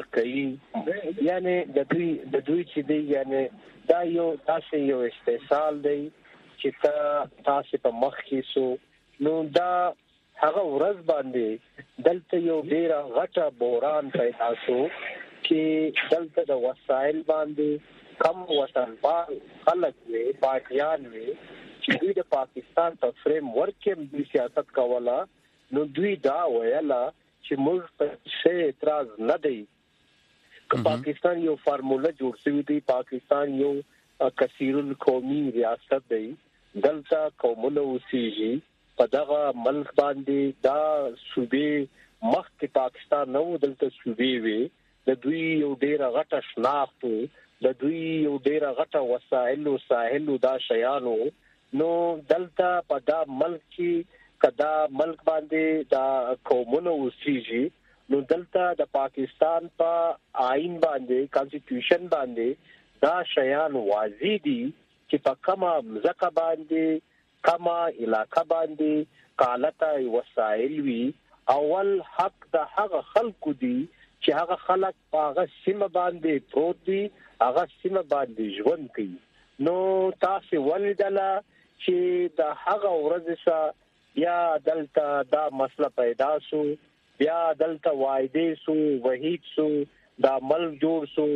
ورکوي یعنی د دوی چې دی یعنی دا یو تاسو یو استحصال دی چې تاسو په مخ کې سو نو دا هغه ورځ باندې دلته یو ډیر غټه بوران پیدا شو چې دلته د وسایل باندې کم وطنپال خلک وي پارټیان وي چې دوی د پاکستان په فریم ورک کې د سیاست کوله نو دوی دا ویله چې موږ په څه اعتراض نه دی پاکستان یو فارموله جوړ شوی دی پاکستان یو کثیر القومي ریاست دی دلته قومونه اوسېږي په دغه ملک باندې دا صوبې مخکې پاکستان نو دلته صوبې وي د دوی یو ډیر غټه شناخت د دوی یو ډیر غټه وسایل او ساحل دا شیانو نو دلته په دا ملک کې کدا ملک باندې دا قومونه اوسېږي نو دلته د پاکستان په آئین باندې کانسټیټیوشن باندې دا شیان واضح دي چې په کومه ځکه باندې کومه علاقه باندې کالته وسایل وي اول حق د هغه خلکو دي چې هغه خلک په هغه سیمه باندې پروت دي هغه سیمه باندې ژوند کوي نو تاسو ولیدله چې د هغه ورځ سره یا دلته دا مسله پیدا شو بیا دلته وایده شو وحید شو دا ملک جوړ شو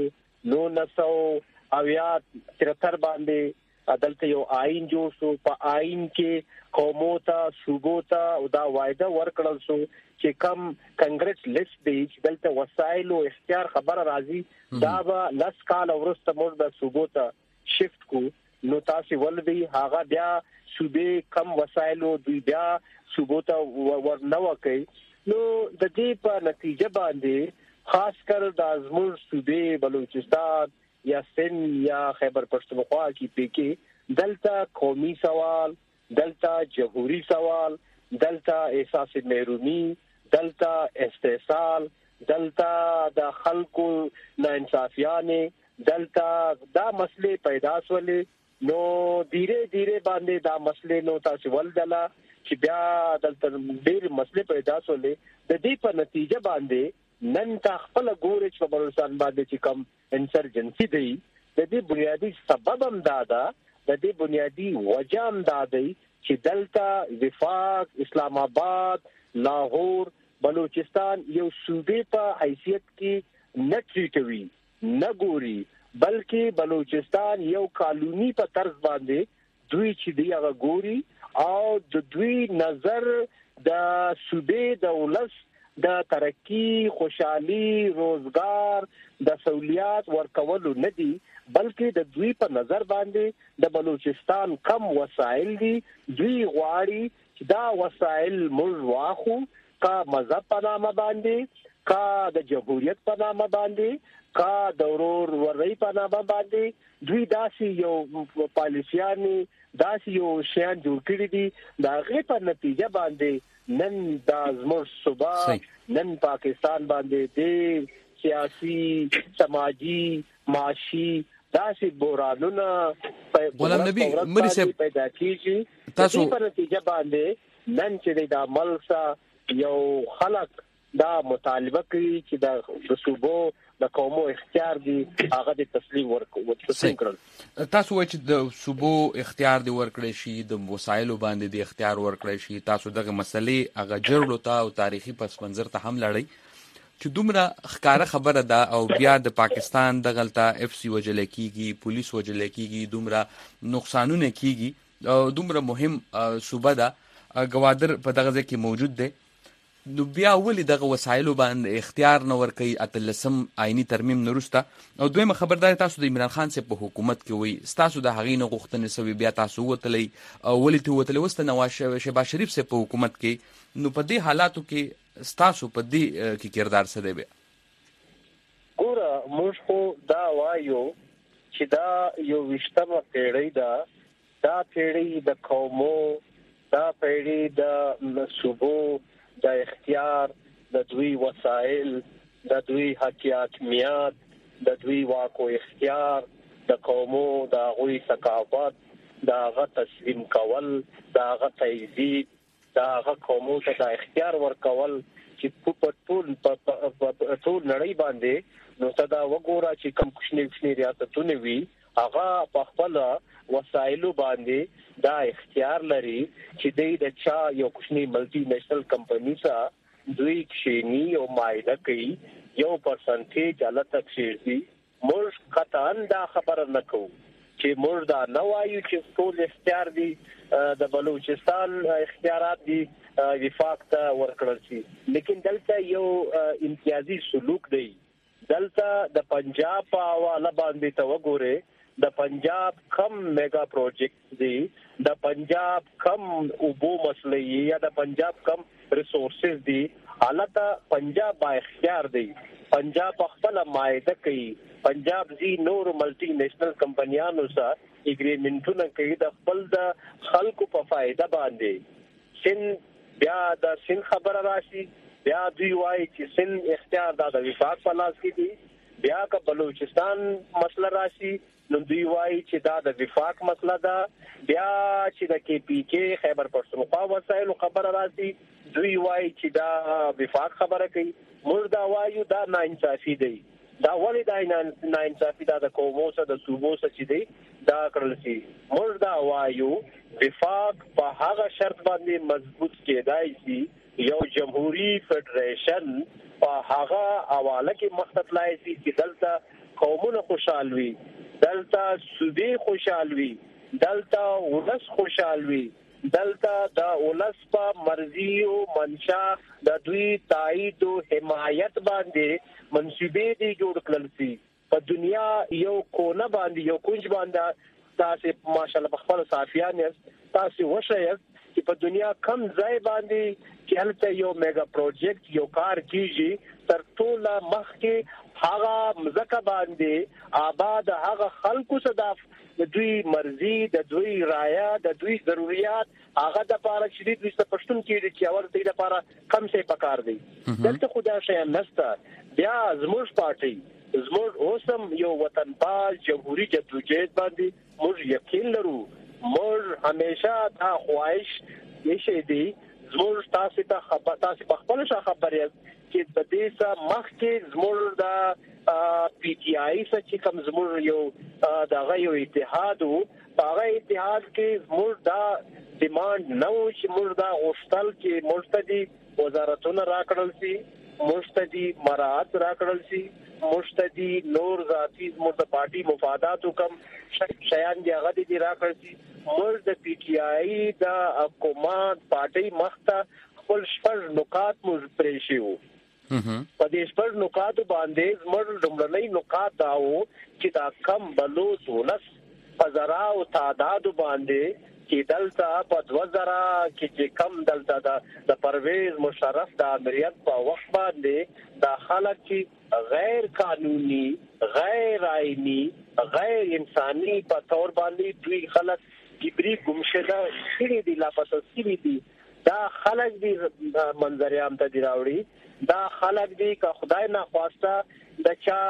1973 باندې دلته یو آئین جوړ شو په آئین کې قومو ته صوبو ته او دا وایده ورکړل شو چې کم کنګریس لیست دی چې دلته وسایل او اختیار خبره راځي دا به لس کال ورسته موږ د صوبو ته شفت کو نو تاسو ولدي هغه بیا صوبې کم وسایل او دوی بیا صوبو ته ورنو کوي نو د دې په نتیجه باندې خاص کر د ازمور صوبې بلوچستان یا سند یا خیبر پختونخوا کې پکې دلته قومي سوال دلته جمهوری سوال دلته احساس محرومی دلته استحصال دلته د خلکو ناانصافیانه دلته دا مسلې پیدا شولې نو ډیره باندې دا مسلې نو تاسو ولدله چې بیا دلته ډېر مسلې پیدا شولې د دې په نتیجه باندې نن تا خپل ګورې چې په بلوچستان باندې چې کوم انسرجنسي دی د دې بنیادی سبب هم دا ده د دې بنیادی وجه هم دا دی چې دلته وفاق اسلام آباد لاهور بلوچستان یو صوبې په حیثیت کې نه ټریټوي نه ګوري بلکې بلوچستان یو قانوني په طرز باندې دوی چې دی هغه ګوري او د دوی نظر د صوبې د ولس د ترقی خوشحالي روزګار د سہولیات ورکولو نه دي بلکې د دوی په نظر باندې د بلوچستان کم وسایل دي دوی غواړي چې دا وسایل موږ واخو کا مذهب په نامه باندې کا د جمهوریت په نامه باندې کا د ورور ورۍ په نامه باندې دوی داسې یو پالیسیانه داسې یو شیان جوړ کړی دي دا غي په نتیجه باندې نن د ازمر صوبه نن پاکستان باندې د سیاسي سماجی معاشي داسې بورانونه غلام نبی مری صاحب پیدا کیږي تاسو په نتیجه باندې نن چې د عمل سره یو خلق دا مطالبه کوي چې د صوبو د قومو اختیار دی هغه د تسلیم ورکړل تاسو وایئ چې د صوبو اختیار دی ورکړی شي د وسایلو باندې د اختیار ورکړی شي تاسو دغه مسلې هغه جوړو ته او تاریخي پس منظر ته هم لړۍ چې دومره ښکاره خبره ده او بیا د پاکستان دغلته اف سی وجل کیږي پولیس وجل کیږي دومره نقصانونه کیږي او دومره مهم صوبه ده گوادر په دغه ځای کې موجود دی نو بیا ولې دغه وسایلو باندې اختیار نه ورکوي اتلسم آئینی ترمیم نورسته او دویمه خبردار تاسو د عمران خان صاحب په حکومت کې وي تاسو د هغې نه غوښتنې سوي بیا تاسو وتلی او ولې ته وتلی اوس د نواز شهباز شریف صاحب په حکومت کې نو په دې حالاتو کې ستاسو په دې کې کردار څه دی بیا ګوره موږ خو دا وایو چې دا یو 20مه پیړۍ ده دا پیړۍ د قومو دا پیړۍ د صوبو د اختیار د دوی وسایل د دوی حاکمیت د دوی واک او اختیار د قومو د غوي ثقافت د هغه تسلیم کول د هغه تایید د هغه قومو ته د اختیار ورکول چې چې په ټول نړۍ باندې نو صدا وګوره چې کم کوچني ریاستونه وي هغه په خپل وسایلو باندې دا اختیار لري چې د چا یو کوچني ملټي نېشنل کمپنی سره دوی کښینی او مایده کوي 1% الته کښیږي موږ قطعاً دا خبره نکوو چې موږ دا نه وایو چې ټول اختیار دي د بلوچستان اختیارات دي وفاق ته ورکړل شي لیکن دلته یو امتیازي سلوک دی دلته د پنجاب په حواله باندې ته وګوره د پنجاب کم میگا پروجیکټ دي د پنجاب کم اوبو مسلې یا د پنجاب کم ریسورسز دي حالته پنجاب با اختیار دی پنجاب خپل مایده کوي پنجاب زی نور ملټي نېشنل کمپنیانو سره اګریمنټونه کوي د خپل د خلکو په فائدہ باندې سن بیا د سن خبره راشي بیا دوی وایي چې سن اختیار د وفاق په لاس کې دی بیا که بلوچستان مسله راشي نو دوی وایي چې دا د وفاق مسله ده بیا چې د کې پی کې خیبر پښتونخوا وسایلو خبره راشي دوی وایي چې دا وفاق خبره کوي موږ دا وایو دا ناانصافي دی دا ولې دا ناانصافي دا د قومو سره د صوبو سره چې دی دا کړل شي موږ دا وایو وفاق په هغه شرط باندې مضبوط کېدای شي یو جمهوریت فدریشن په هغه حواله کې مختلای شي چې دلته قومونه خوشحال وي دلته صوبې خوشحال وي دلته ولس خوشحال وي دلته د ولس په مرزي او منشا د دوی تایید او حمایت باندې منصوبې دي جوړ کړل شي په دنیا یو کونه باندې یو کونج باندې تاسو ماشاءالله په خپل صافیان تاسو وشئ چې په دنیا کم ځای باندې چې هلته یو میگا پروجیکټ یو کار کیږي تر ټوله مخکې هغه مزکه باندې آباد هغه خلکو صداف د دوی مرزي د دوی رایا د دوی ضرورت هغه د لپاره شدید وسته پښتون کېږي چې اول د لپاره کم څه پکار دی دلته خدا شي نسته بیا زموږ پارټي زموږ اوسم یو وطن باز جمهوریت جدوجہد باندې موږ یقین لرو موږ همیشه دا خواهش نشي دی زموږ تاسو ته خبر تاسو په خپل خبرې چې د دې سره مخکې زموږ د پی ټی آی سره چې کوم زموږ یو دغه یو اتحاد وو هغه اتحاد کې زموږ دا ډیماند نو چې موږ دا غوښتل چې مرتدي وزارتونه راکړل شي مرتدي مراعات راکړل شي مرتدي نور ذاتی زموږ د پارټي مفادات کوم شیان دی هغه دي راکړل شي موږ د پی ټی آی د حکومت پارټي مخته خپل شپږ نقاط موږ پرې شو په دې شپږ نقاط باندې زموږ لومړنۍ نقاط داو چې دا کم بلوچ ولس پزرا او تعداد باندې چې دلته په 2000 کې کم دلته د پرویز مشرف د امریت په وخت باندې د خلک چې غیر قانوني غیر آئینی غیر انساني په تور باندې دوی خلک کبري گمشده کړي دي لاپته کړي دي دا خلک دي منظر عام ته دی راوړي دا خلک دي که خدای نه خواسته د چا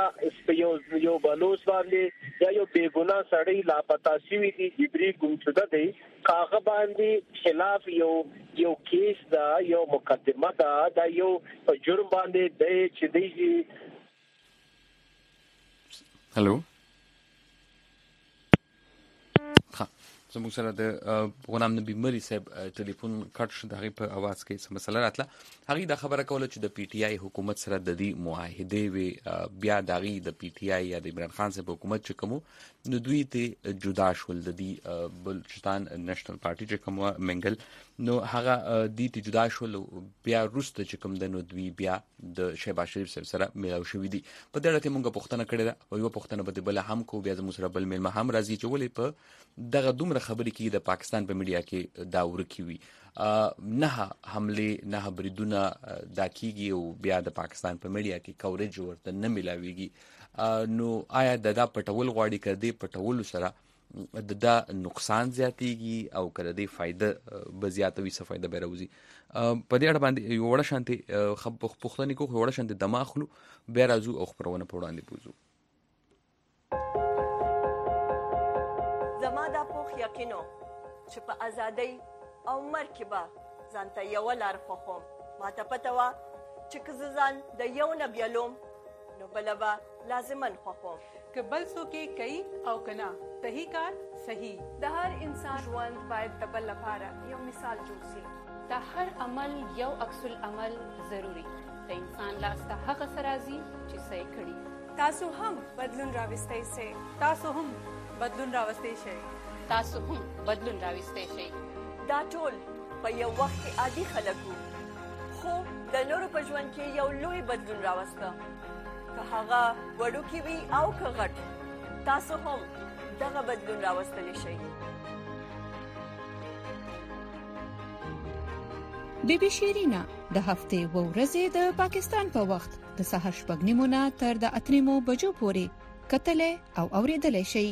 یو بلوچ باندې یا یو بیګناه سړی لاپته شوی دی کبري گمشده دی کاغه باندې خلاف یو کیس دا یو مقدمه دا یو جرم باندې دی چې دی هلو زموږ سره د غلام نبی مری صاحب ټلیفون کټ شو دغه په आवाज کې څه مسله راتله هغه د خبره کوله چې د پی ټی آی حکومت سره د دې معاهده وی بیا دغه د پی ټی آی یا د عمران خان صاحب حکومت چې کوم نو دوی ته جدا شول د دې بلوچستان نېشنل پارټي چې کوم منګل نو هغه د ته جدا شول بیا روسته چې کوم د نو دوی بیا د شهباز شریف سره ملاو شوې دي په دغه ته مونږه پښتنه کړې ده او یو پښتنه به بل هم کو بیا زموږ سره بل مل هم راځي چې ولې په دغه دومره خبرې کې د پاکستان په میډیا کې دا ورکی وي نه حمله نه بریدونه دا کیږي او بیا د پاکستان په میډیا کې کوریج ورته نه ملاويږي نو آیا د پټول غواړي کړي پټول سره دا نقصان زیاتېږي او کړه دې فائدہ به زیاتوي څه فائدہ به راوځي په دې اړه باندې یو وړه شانتي پښتني کو وړه شانتي دماغلو بیا راځو او خبرونه په وړاندې پوزو زما دا پوخ یقینو چې په ازادۍ او مرګ به ځانته یو لار خوخم ما ته پته وه چې که زه ځان د یو نه بیلوم نو بله به لازمن خوښوم که بل څوک یې کوي او که نه صحیح کار صحیح. د هر انسان ژوند باید د بل لپاره یو مثال جوړ شي. د هر عمل یو عکس العمل ضروری. د انسان لاس ته هغه څه راځي چې څه یې کړي. تاسو هم بدلون راوستی شئ. تاسو هم بدلون راوستی شئ. تاسو هم بدلون راوستی شئ. دا ټول په یو وخت کې عادي خلک وو خو د نورو په ژوند کې یو لوی بدلون راوسته، که هغه وړوکی وي او که غټ. تاسو هم دغه بدلون راوستلی شئ. بیبي شیرینا د هفتې و ورځې د پاکستان په وخت د سهار 8:30 نه تر د 8:30 بجو پورې کتلې او اوریدلې شي.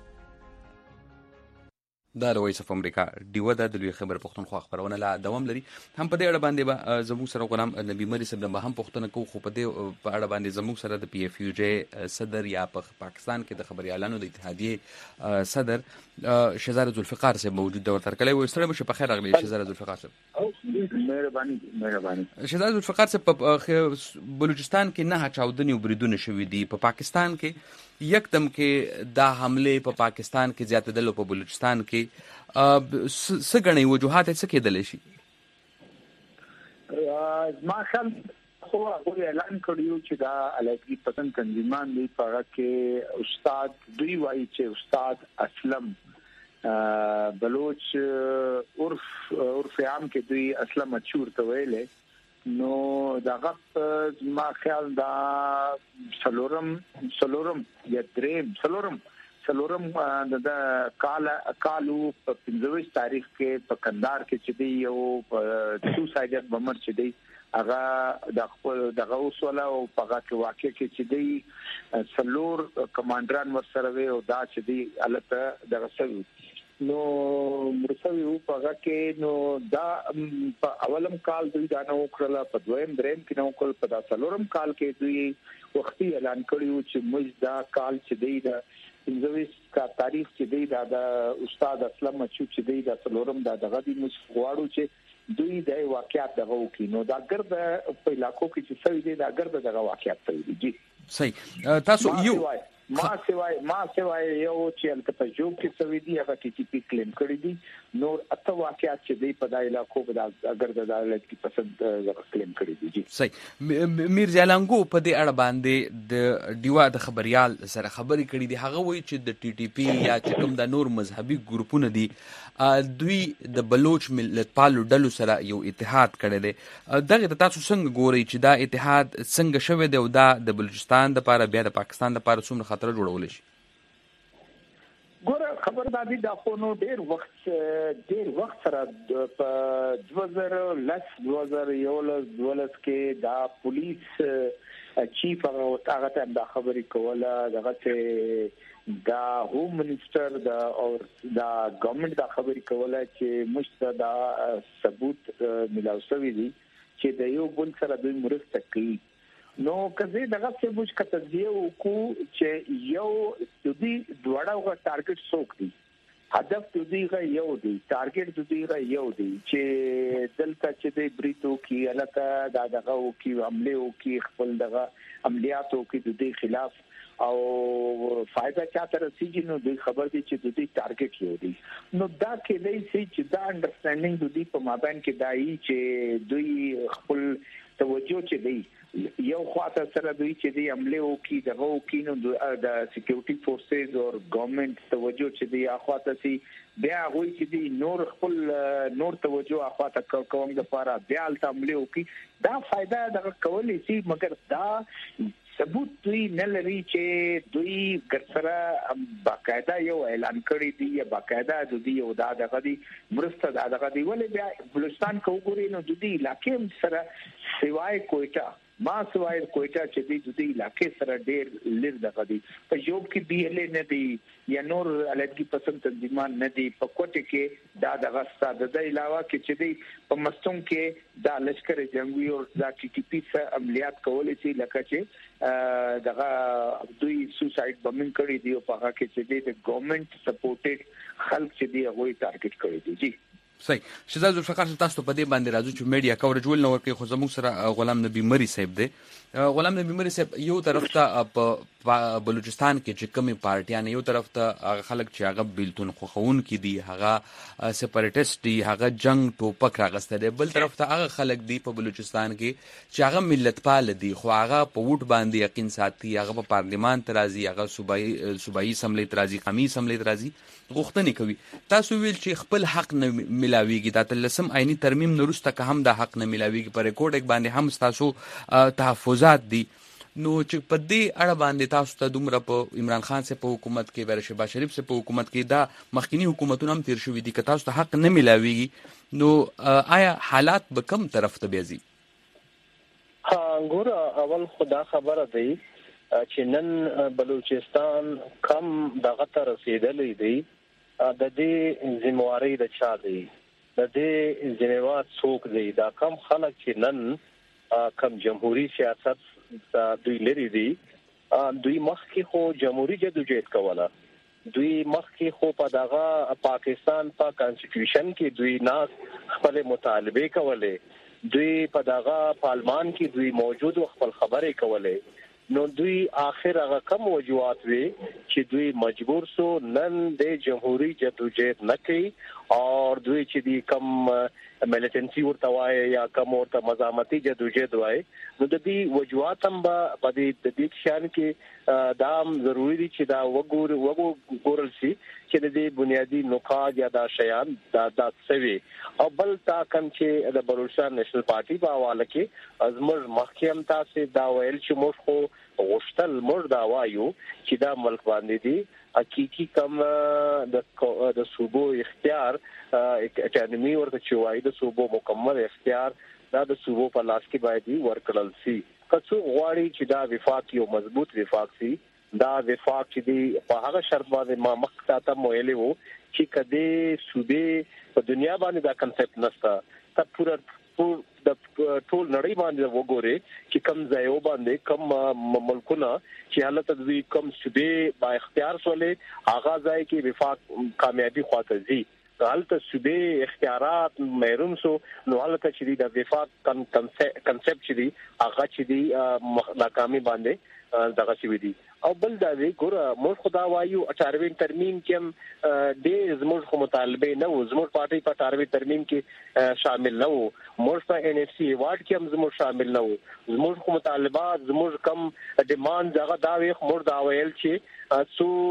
دا د وایس اف امریکا ډیوه د لوی خبر پښتونخوا خبرونه لا دوام لري. هم په دې اړه باندې به زموږ سره غلام نبی مری صاحب به هم پښتنه کو خو په دې په اړه باندې زموږ سره د پی اف یو جی صدر یا په پاکستان کې د خبريالانو د اتحادیه صدر شهزاده ذوالفقار صاحب موجود دی. ورته کله وي سره بشه په خیر اغلی شهزاده ذوالفقار صاحب. مهرباني. شهزاده ذوالفقار صاحب په بلوچستان کې نه چاودنې او بریدونه شوې دي. په پاکستان کې یکدم کې دا حمله په پاکستان کې زیاتېدل او په بلوچستان کې څه غني وجوهات څه کېدل شي؟ ما خل خو هغه اعلان کړیو چې دا علاقي پسند تنظیمان دی په کې استاد دوی وایي چې استاد اسلم بلوچ عرف عام کې دوی اسلم مشهور ته ویلې نو دغه ما خیال دا سلورم یا دریم سلورم د کالو په 15 تاریخ کې په کندهار کې چې دی یو سوسایډ بمر چې دی هغه د خپل دغه وسوله او په هغه کې واقع کې چې دی سلور کمانډران ورسره وي او دا چې دی الته دغه سوي نو مرسوي په هغه کې نو دا په اولم کال دوی دا نو کړل په دویم دریم کې نو کول په دا سلورم کال کې دوی وختي اعلان کړیو چې موږ دا کال چې دی دا 15 کا تاریخ چې دی دا استاد اسلم مچو چې دی دا سلورم دا دغه دی موږ غواړو چې دوی د واقعیت دغه وکړي نو دا ګرد په علاقو کې چې سوي دی دا ګرد دغه واقعیت سوي دی. صحیح. تاسو یو ما سوای یو چې الکته جوب کې سوي دی هغه ټي ټي پی کلیم کړی دی نور اته واقعیت چې دی په دای علاقو کې اگر د دولت کې پسند کلیم کړی دی. صحیح. میرزا لنګو په دې اړه باندې د ډیوا د خبريال سره خبري کړي دي. هغه وایي چې د ټي ټي پی یا چې کوم د نور مذهبي ګروپونه دي دوی د بلوچ ملت پالو ډلو سره یو اتحاد کړی دی. دغه تاسو څنګه ګورئ چې دا اتحاد څنګه شوی دی او دا د بلوچستان د لپاره بیا د پاکستان د لپاره څومره خطر جوړول شي؟ ګوره خبرداري دا خو نو ډیر وخت سره په 2010 کې دا پولیس چیف هغه ته دا خبرې کوله دغه ته دا هوم منسٹر دا او دا ګورنمنت دا خبرې کوله چې مشته دا ثبوت ملاوسوي دي چې د یو بل سره دوی مرسته کوي نو کله دغه څه موږ کتهځو کو چې یو د دې دوړاو ټارګټ څوک دی هدف د دې یو دی ټارګټ د دې یو دی چې دلته چې د بریټو کې الکه دا دغه او کې حمله او کې خپل دغه عملیاتو کې د دې خلاف او فائدہ چاته رسیږي نو د خبر دي چې د دې ټارګټ یو دی نو دا کې دی چې دا انډرستانډینګ د دې په مابین کې دایي چې دوی خپل توجه چې دی یو خواته سره دوی چې دی عمله وکي دغه وکي نو د سکیورټي فورسز او ګورنمنت توجه چې دی اخواته سي بیا غوي چې دی نور خپل نور توجه اخواته کوم د لپاره بیا عمله وکي دا فائدہ دغه کولې سي مګر دا ثبوت دوی نه لري چې دوی ګرځره باقاعده یو اعلان کړی دی یا باقاعده د دې یو دغه دی مرسته دغه دی ولې بیا بلوچستان کو ګوري نو د دې علاقې سره سوای کوټه ما سوای کوټه چې د دې علاقې سره ډېر لږ دغه دی په جوب کې بي ال نه دی یا نور علاقې پسند تنظیمان نه دی په کوټه کې دا دغه ساده د علاوه کې چې دی په مستون کې دا لشکره جنگي او دا ټي ټي پی سره عملیات کولې چې لکه چې دغه دوی سوسایډ بمینګ کړی دی او په هغه کې چې دی د ګورنمنت سپورټډ خلک چې دی هغه ټارګټ کړی دی. صحیح. شهزاد ذوالفقار صاحب تاسو په دې باندې راځو چې میډیا کورج ول نو ورکه خو زموږ سره غلام نبی مری صاحب دی. غلام نبی مری صاحب یو طرف ته په بلوچستان کې چې کومې پارټیان یو طرف ته هغه خلک چې هغه بیلتون خوخون کې دي هغه سپریټیسټ دي هغه جنگ ټوپک راغسته دي بل طرف ته هغه خلک دي په بلوچستان کې چې هغه ملت پال دي خو هغه په ووټ باندې یقین ساتي هغه په پارلیمان ته راځي هغه صوبایي اسمبلی ته راځي قومي اسمبلی ته راځي غوښتنې کوي. تاسو ویل چې خپل حق نه ملاويږي دا تلسم عیني ترمیم نورسته که هم دا حق نه ملاويږي پر ریکورډ باندې هم تاسو تحفظات دي نو چې په دې اړه باندې تاسو ته دومره په عمران خان سره په حکومت کې ور شهباز شریف سره په حکومت کې دا مخکینی حکومتونه هم تیر شوې دي که تاسو ته حق نه ملاويږي نو آیا حالات به کم طرف ته بيځي؟ ها ګوره اول خدا خبره دی چې نن بلوچستان کم دغه ته رسیدلې دی د دې ذمہواری د چا دی د دې ذمہوار څوک دی دا کم خلک چې نن کم جمهوریت سیاست دوی لري دي دوی مخکې خو جمهوریت جدوجہد کوله دوی مخکې خو په دغه پاکستان په کانسټیټیوشن کې دوی ناس خپل مطالبه کوله دوی په دغه پارلمان کې دوی موجود خپل خبرې کوله نو دوی آخر هغه کم وجوهات وي چې دوی مجبور سو نن د جمهوریت جدوجہد نه کوي او دوی چې دی کم ملیټنسي ورته وایي یا کم ورته مزاحمتي جدوجہد وایي نو د دې وجوهات هم په دې شان کې دا ضروری دي چې دا وګورل شي چې د دې بنیادی نقاط یا دا شیان دا سوي او بل تا کم چې د بلوچستان نېشنل پارټي په حواله کې ازمر محکم تاسو دا ویل چې موږ خو غوښتل موږ دا وایو چې دا ملک باندې دي حقيقي کم د صوبو اختیار اکیډمي ورته چوي د صوبو مکمل اختیار دا د صوبو په لاس کې باید ورکړل شي کڅو غواړي چې دا وفاق یو مضبوط وفاق شي دا وفاق چې دی په هغه شرط باندې ما مخکته مویلې وو چې کده صوبې په دنیا باندې دا کنسپټ نشته تا پورا د ټول نړۍ باندې وګوري چې کم ځایو باندې کم ملکونه چې حالت د کم صوبې با اختیار سولې آغاز ځای کې وفاق کامیابی خواته زی حالت صوبې اختیارات محروم سو نو حالت چې د وفاق کنسپټ چې دی هغه چې دی ناکامي باندې دغه شوی دی او بل دا وی ګور موږ خدا وایو 18 ترمیم کې د زموږ مطالبه نه و زموږ پارټي په 18 ترمیم کې شامل نه و موږ په ان اف سی وارد کې هم زموږ شامل نه و زموږ مطالبات زموږ کم ډیماند دغه دا وی موږ دا ویل چې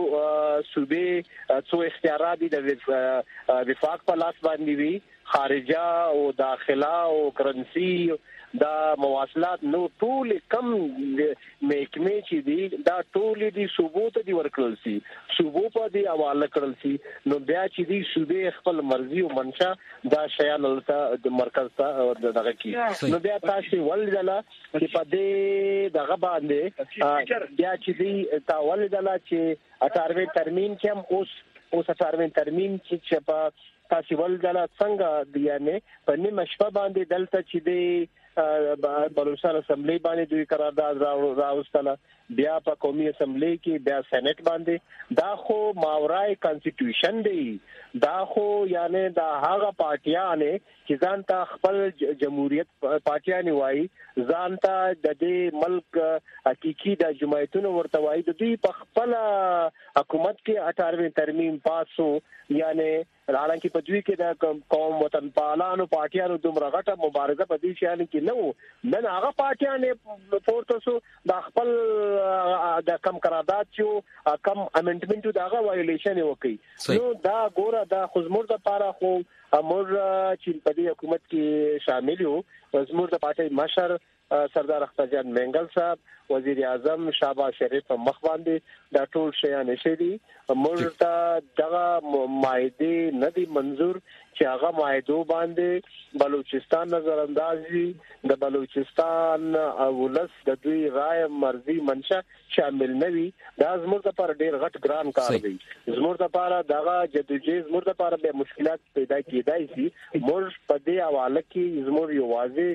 صوبې څو اختیارات دي د وفاق په لاس باندې وی خارجه او داخله او کرنسی دا مواصلات نو ټول کم محکمه چې دي دا ټول دي صوبو ته دي ورکړل شي صوبو په دي حواله کړل شي نو بیا چې دي صوبې خپل مرزي او منشا دا شیان ته د مرکز ته دغه کی نو بیا تاسو ولدله چې په دې دغه باندې بیا چې دي تا ولدله چې 18 ترمیم کې هم اوس 18 ترمیم چې په تاسو ولدله څنګه دی یعنی په نیمه شپه باندې دلته چې دی بلوچستان اسمبلی باندې دوی قرارداد راوستله بیا په قومي اسمبلی کې بیا سېنات باندې دا خو ماورای کانسټیټیوشن دی دا خو یعنی دا هغه پارټیان چې ځان ته خپل جمهوریت پارټیان وایي ځان ته د دې ملک حقيقي د جماعتونو ورته وایي د دوی په خپل حکومت کې 18 ترمیم پاسو یعنی حالانکه په دوی کې د قوم وطن پالانو پارټیانو دومره غټه مبارزه په دې شان کې نو نن هغه پارټیان پورته سو د خپل د کم قرارداد چې کم امندمنت دغه وایلیشن وکړي نو دا ګوره دا خزمور د پاره خو امر چې په دې حکومت کې شامل یو زموږ د پارټي مشر سردار اختر جان منګل صاحب وزیر اعظم شهباز شریف په مخ باندې دا ټول شیان شېدي موږ ته دغه مایده ندی منظور چې هغه مایدو باندې بلوچستان نظر اندازي د بلوچستان اولس د دوی رائے مرزي منشا شامل نوي دا زموږ لپاره ډېر غټ ګران کار دی زموږ لپاره دغه جدوجہد زموږ لپاره به مشکلات پیدا کیدای شي موږ په دې حواله کې زموږ یو واضح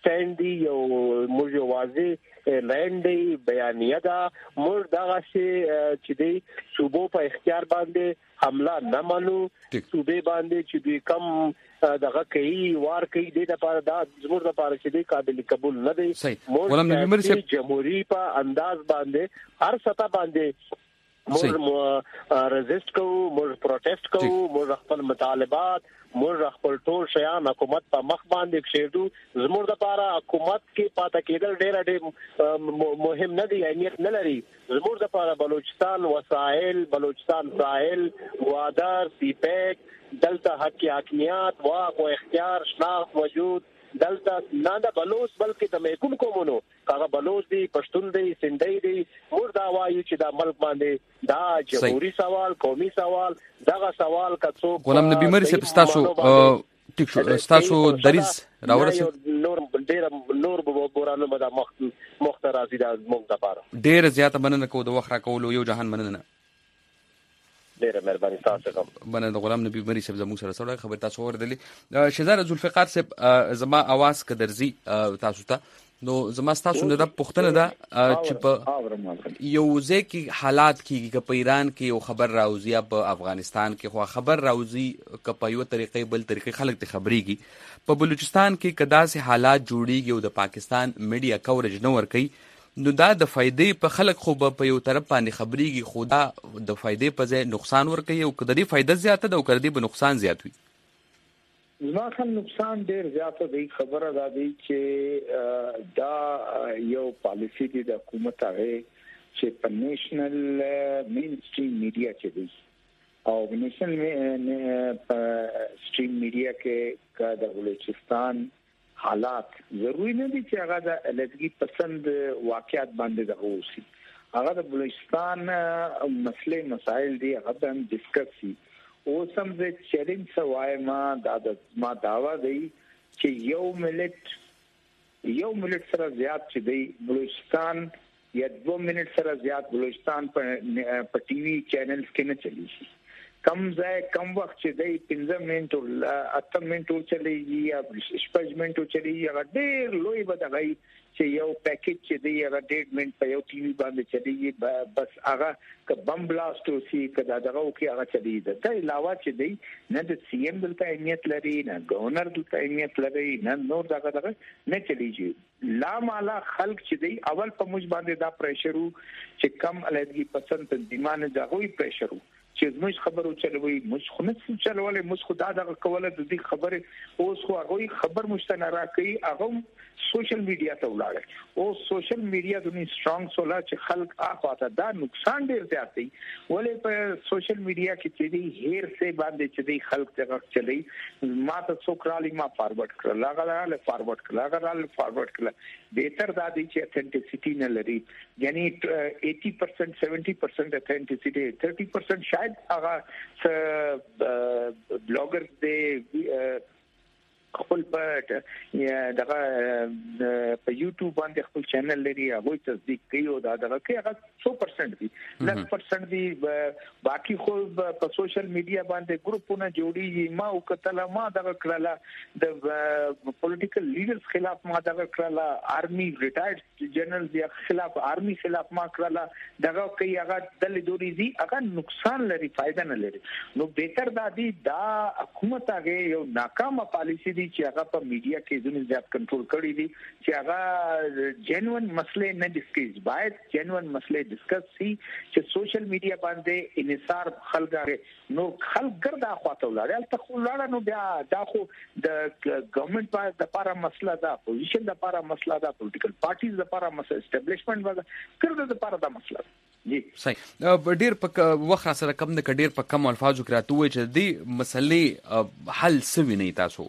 سټاند دی یو موږ واضح لند دی بیانیه دا موږ دغه چې دی صوبو په اختیار باندې حمله نه منو صوبې باندې چې دوی کم دغه کوي وار کوي د لپاره دا زموږ لپاره چې دی قابل قبول نه دی موږ جمهوریت په انداز باندې هر سطح باندې موږ ريزيست کوو موږ پروټیسټ کوو موږ خپل مطالبات موږ خپل ټول شیان حکومت په مخ باندې کښېږدو زموږ لپاره حکومت کې پاتې کېدل ډېر مهم نه دی اهمیت نه لري زموږ لپاره بلوچستان وسایل بلوچستان ساحل وادر سیپیک دلته حقیقت واق او اختیار شناخت موجود دلته نه د بلوچ بلکې د کوم کومونو هغه بلوچ دی پښتون دی سندهي دی موږ دا وایو چې د ملک باندې دا جمهوریت سوال قومي سوال دغه سوال کڅو غلام نبی مرسي تاسو ټیک شو تاسو دریز راورسید نور بورانو مده مخترازي د موږ لپاره ډیر زیاته مننه کو د وخت را کولو یو جهان مننه ډیره مهرباني تاسو کوم بنه غلام نبی مری صاحب زموږ سره خبر تاسو اوردلی شهزاد ذوالفقار صاحب زما आवाज کدرزي تاسو ته نو زما تاسو نه د پښتنه ده چې په یو ځکه حالات کې په ایران کې یو خبر راوځي په افغانستان کې خو خبر راوځي ک په یو طریقې بل طریقې خلک ته خبريږي په بلوچستان کې کدا سه حالات جوړیږي او د پاکستان میډیا کوریج نه ور کوي نو دا د فائدې په خلک خو په یو طرف باندې خبريږي خدا د فائدې په ځای نقصان ور کوي او کدی فائدہ زیاته ده او کدی به نقصان زیات وي زما خل نقصان ډیر زیاته دی خبره ده چې دا یو پالیسی دی د حکومت هغه چې په نېشنل مین سټریم میډیا کې دی او نېشنل سټریم میډیا کې د بلوچستان حالات ضروری نه دي چې هغه د الګي پسند واقعیت باندې د اوسي هغه د بلوچستان مسلې مسائل دي هغه هم ډیسکس شي او سم د چیلنج سوای ما داوا دی چې یو ملت سره زیات چې دی بلوچستان یا 2 منټ سره زیات بلوچستان په ټي وي چینلز کې نه چلی شي کم ځای کم وخت چې دی 15 منټ او 8 منټ چلیږي یا 15 منټ چلیږي هغه ډېر لوی بدغی چې یو پیکیج چې دی هغه 1.5 منټ په یو ټي وي باندې چلیږي بس هغه ک بم بلاست او سی کدا دغه او کې هغه چلیږي دا علاوه چې دی نه د سی ام دلته اهمیت لري نه گورنر دلته اهمیت لري نه نور دغه نه چلیږي لا مالا خلق چې دی اول په موږ باندې دا پریشر چې کم الګي پسند تنظیمانه دغه پریشر چې موږ خبرو چلوي موږ خو نه چلولې موږ خو دا کوله د دې خبره اوس خو هغه خبر مشتنه راکړي هغه سوشل میډیا ته ولاړ او سوشل میډیا د سترونګ سولا چې خلک اخواته دا نقصان ډیر زیات دی ولې په سوشل میډیا کې چې دی هیر سه باندې چې دی خلک ته چلی ما ته څوکرالي ما فارورډ کړل هغه فارورډ کړل بهتر دا دی چې اتنټیسيټي نه لري یعنی 80% 70% اتنټیسيټي 30% شاید هغه بلاګر دی خپل په دغه په یوټیوب باندې خپل چینل لري هغه تصدیق کوي او دا دغه کې هغه 100% دي 10% دي باقي خو په سوشل میډیا باندې ګروپونه جوړیږي ما او کتل ما دغه کړه د پولیټیکل لیډرز خلاف ما دغه کړه آرمي ریټایرډ جنرال دی خلاف آرمي خلاف ما کړه دغه کوي هغه دل دوریزي هغه نقصان لري فائدہ نه لري نو بهتر دادی دا حکومت هغه یو ناکامه پالیسی چې هغه په میډیا کې ځینې زیات کنټرول کړی دي چې هغه جنوین مسلې نه ډیسکس باید جنوین مسلې ډیسکس شي چې سوشل میډیا باندې انحصار خلک نو خلک ګرځا خواته ولاړ ته خو ولاړ نو بیا دا خو د ګورنمنت په د لپاره مسله ده پوزیشن د لپاره مسله ده پولیټیکل پارټیز د لپاره مسله اسټابلیشمنت د لپاره د مسله جی صحیح ډیر په وخت سره کم نه ډیر په کم الفاظو کې راته وای چې د مسلې حل سوي نه تاسو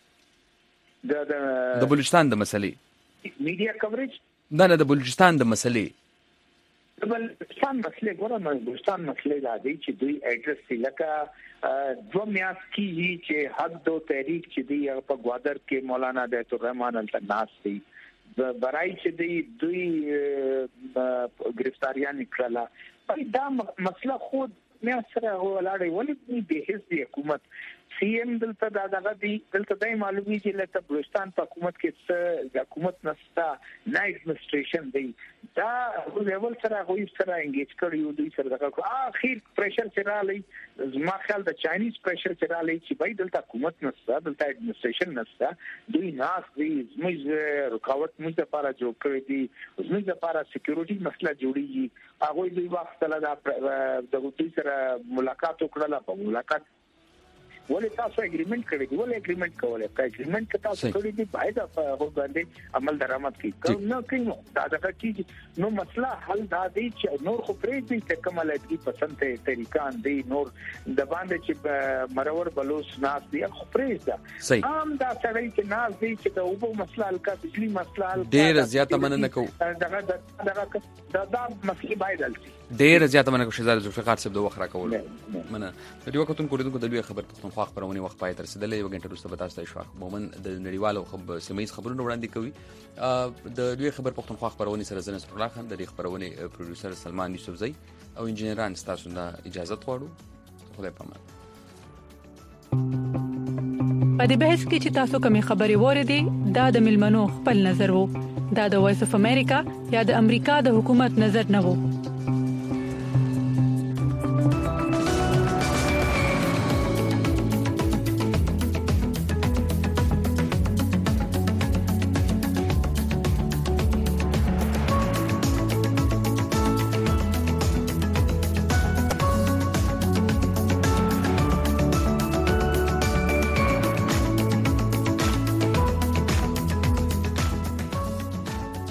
د بلوچستان د مسلې میډیا کوریج نه د بلوچستان د مسلې د بلوچستان مسلې ګورم بلوچستان مسلې دا دی چې دوی اډرس لکه 2 میاشت کې چې حق دو تحریک چې دی په گوادر کې مولانا بیت الرحمن التناس دی برای چې دی دوی گرفتاریان نکړه دا مسله خود رسمیات سره ولاړې ولې به هیڅ حکومت سی ام دلته دغه دی دلته دای معلومي چې لکه بلوچستان په حکومت کې د حکومت نستا نه ایڈمنسټریشن دی دا لیول سره غوي سره انګیج کړیو دوی سره دغه اخیر پریشر چرالي زما خیال د چاینیز پریشر چرالي چې بای دلته حکومت نستا دلته ایڈمنسټریشن نستا دوی ناس دی زموږ رکاوټ موږ لپاره جوړ کړی دي زموږ لپاره سکیورټي مسله جوړیږي هغه دوی وخت له د دوی سره ملاقات وکړه په ملاقات ولې تاسو اګریمنت کړی دی ولې اګریمنت کولای کا اګریمنت تاسو کړی دی باید په باندې عمل درآمد کړي نو کینو دا دغه چې نو مسله حل دا دی چې نور خو پرې دي چې کومه لګي پسند طریقان دی نور د باندې چې مرور بلوس ناس دی خو پرې ده عام دا سړی چې ناس دی چې د اوبو مسله حل کا بجلی مسله حل ډیر زیاته مننه کو دغه دا مسله باید حل شي ډیر زیاته مننه کو شهزاده ذوالفقار صاحب د وخت راکول مننه د دې وختونکو کوریدونکو د لوی خبر پښتونخوا خبرونه وخت پای تر رسیدلې یو غنټه وروسته به تاسو ته شواخ مومن د نړیوالو سیمایي خبرونه وړاندې کوي د لوی خبر پښتونخوا خبرونه سره زنه سره خان د دې خبرونه پروډوسر سلمان یوسفزئی او انجنیران تاسو نه اجازه غواړو خدای پامان په دې بحث کې چې تاسو کومې خبرې وریدي دا د ملمنو خپل نظر وو دا د وایس اف امریکا یا د امریکا د حکومت نظر نه وو